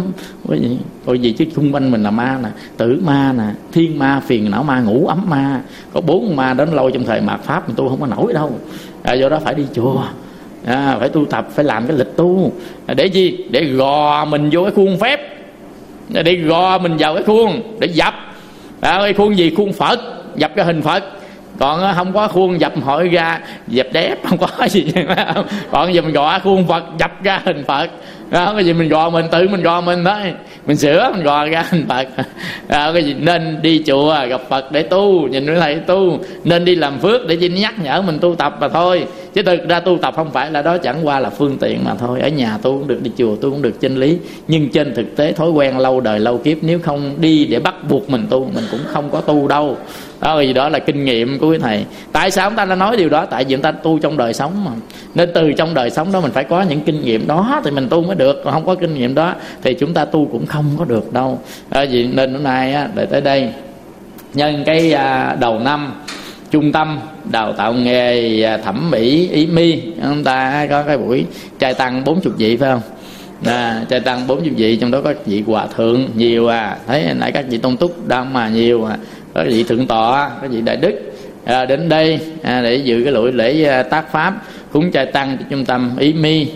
Coi gì chứ xung quanh mình là ma nè, tử ma nè, thiên ma, phiền não ma, ngũ ấm ma. Có 4 ma đến lâu trong thời mạt Pháp mình tu không có nổi đâu. Do đó phải đi chùa, phải tu tập, phải làm cái lịch tu. Để gì? Để gò mình vô cái khuôn phép, để gò mình vào cái khuôn, để dập cái khuôn gì? Khuôn Phật, dập cái hình Phật. Còn không có khuôn dập hội ra dẹp đép, không có gì. Còn giờ mình gò khuôn Phật, dập ra hình Phật. Cái gì mình gò mình, tự mình gò mình thôi, mình sửa mình gò ra hình Phật. Cái gì nên đi chùa gặp Phật để tu, nhìn thầy tu, nên đi làm phước để chỉ nhắc nhở mình tu tập mà thôi. Chứ thực ra tu tập không phải là đó, chẳng qua là phương tiện mà thôi. Ở nhà tu cũng được, đi chùa tu cũng được, chân lý. Nhưng trên thực tế thói quen lâu đời lâu kiếp, nếu không đi để bắt buộc mình tu, mình cũng không có tu đâu. Đó là kinh nghiệm của quý thầy. Tại sao chúng ta đã nói điều đó? Tại vì chúng ta tu trong đời sống mà. Nên từ trong đời sống đó mình phải có những kinh nghiệm đó thì mình tu mới được. Còn không có kinh nghiệm đó thì chúng ta tu cũng không có được đâu. Nên hôm nay để tới đây nhân cái đầu năm, trung tâm đào tạo nghề thẩm mỹ ý mi, chúng ta có cái buổi trai tăng 40 vị phải không? Trai tăng 40 vị, trong đó có vị hòa thượng nhiều thấy nãy các vị tôn túc đang mà nhiều có vị thượng tọa, có vị đại đức đến đây để dự cái buổi lễ tác pháp cúng trai tăng cho trung tâm ý mi.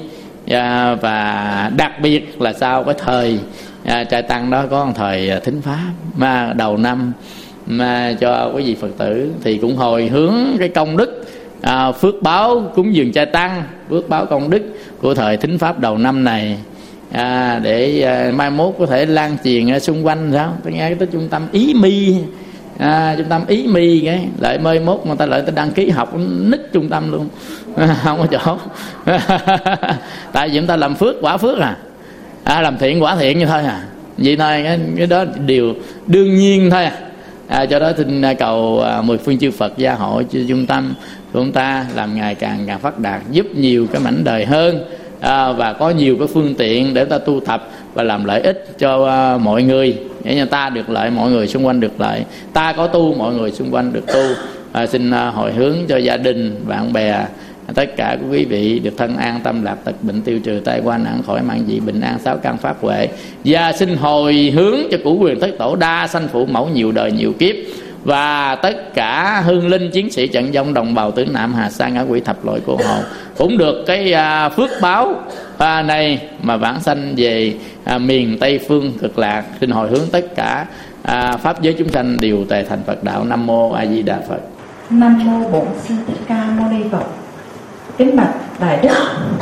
Và đặc biệt là sau cái thời trai tăng đó có một thời thính pháp mà đầu năm mà cho quý vị Phật tử, thì cũng hồi hướng cái công đức phước báo cúng dường Cha Tăng, phước báo công đức của thời thính pháp đầu năm này, để mai mốt có thể lan truyền xung quanh. Sao tôi nghe tới trung tâm Ý Mi, trung tâm Ý Mi cái lại mai mốt người ta lại đăng ký học nít trung tâm luôn, không có chỗ. Tại vì chúng ta làm phước quả phước làm thiện quả thiện như thôi vậy thôi, cái đó điều đương nhiên thôi. Do đó xin cầu mười phương chư Phật gia hộ cho trung tâm của chúng ta làm ngày càng phát đạt, giúp nhiều cái mảnh đời hơn, và có nhiều cái phương tiện để ta tu tập và làm lợi ích cho mọi người, để cho ta được lợi, mọi người xung quanh được lợi, ta có tu, mọi người xung quanh được tu. Xin hồi hướng cho gia đình, bạn bè, tất cả quý vị được thân an tâm lạc, tật bệnh tiêu trừ, tai qua nạn khỏi, mạng dị bình an, sáu căn pháp huệ. Và xin hồi hướng cho cửu quyền thất tổ đa sanh phụ mẫu nhiều đời nhiều kiếp, và tất cả hương linh chiến sĩ trận vong, đồng bào tử nạn hà sa ngã quỷ thập loại cô hồn cũng được cái phước báo này mà vãng sanh về miền Tây phương cực lạc. Xin hồi hướng tất cả pháp giới chúng sanh đều tề thành Phật đạo. Nam mô A Di Đà Phật. Nam mô Bổn Sư Thích Ca Mâu Ni Phật. Kính bạch Đại Đức,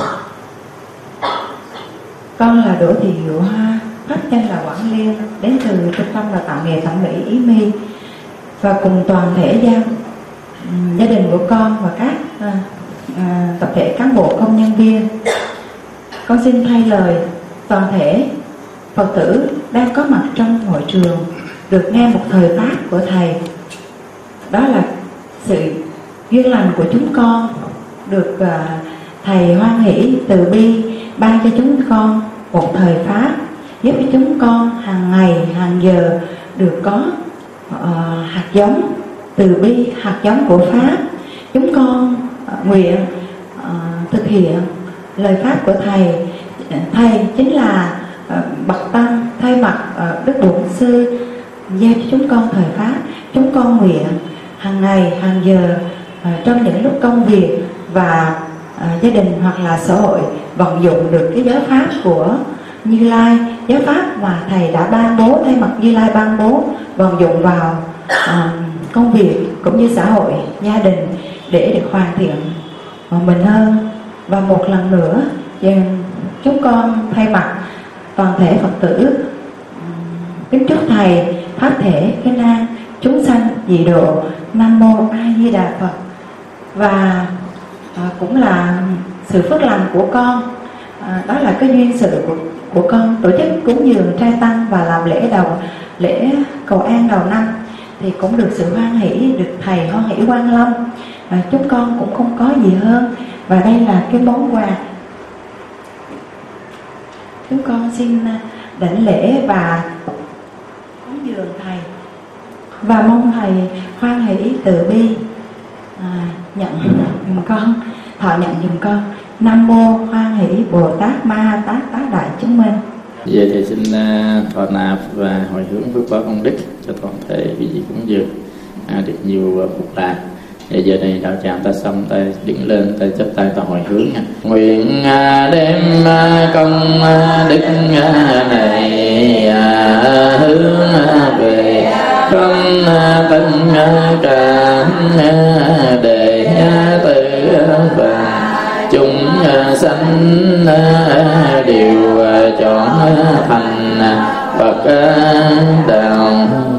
con là Đỗ Thị Diệu Hoa, pháp danh là Quảng Liên, đến từ trung tâm đào tạo nghề thẩm mỹ Ý Mi, và cùng toàn thể gia đình của con và các tập thể cán bộ công nhân viên, con xin thay lời toàn thể Phật tử đang có mặt trong hội trường được nghe một thời pháp của thầy. Đó là sự duyên lành của chúng con được thầy hoan hỷ từ bi ban cho chúng con một thời pháp, giúp cho chúng con hàng ngày hàng giờ được có hạt giống từ bi, hạt giống của pháp. Chúng con nguyện thực hiện lời pháp của thầy. Thầy chính là bậc tăng thay mặt Đức Bổn Sư giao cho chúng con thời pháp. Chúng con nguyện hàng ngày hàng giờ trong những lúc công việc và gia đình hoặc là xã hội vận dụng được cái giới pháp của Như Lai, giới pháp mà thầy đã ban bố, thay mặt Như Lai ban bố, vận dụng vào công việc cũng như xã hội, gia đình để được hoàn thiện mình hơn. Và một lần nữa chúng con thay mặt toàn thể Phật tử kính chúc thầy pháp thể kinh an, chúng sanh dị độ. Nam mô A Di Đà Phật. Và cũng là sự phước lành của con, đó là cái duyên sự của con tổ chức cúng dường trai tăng và làm lễ cầu an đầu năm, thì cũng được sự hoan hỷ, được thầy hoan hỷ Quang Lâm. Chúng con cũng không có gì hơn, và đây là cái món quà chúng con xin đảnh lễ và cúng dường thầy, và mong thầy hoan hỷ từ bi nhận giùm con, thọ nhận giùm con. Nam mô Hoan Hỷ Bồ Tát Ma Ha Tát Tác Đại Chứng Minh. Giờ thì xin thọ nạp và hồi hướng phước báo công đức cho toàn thể quý vị cúng dường được nhiều phúc lạc. Bây giờ này đạo tràng ta xong, ta đứng lên, ta chắp tay, ta hồi hướng nha. Nguyện đem công đức này hướng về không tất cả để tự và chúng sanh đều chọn thành Phật đạo.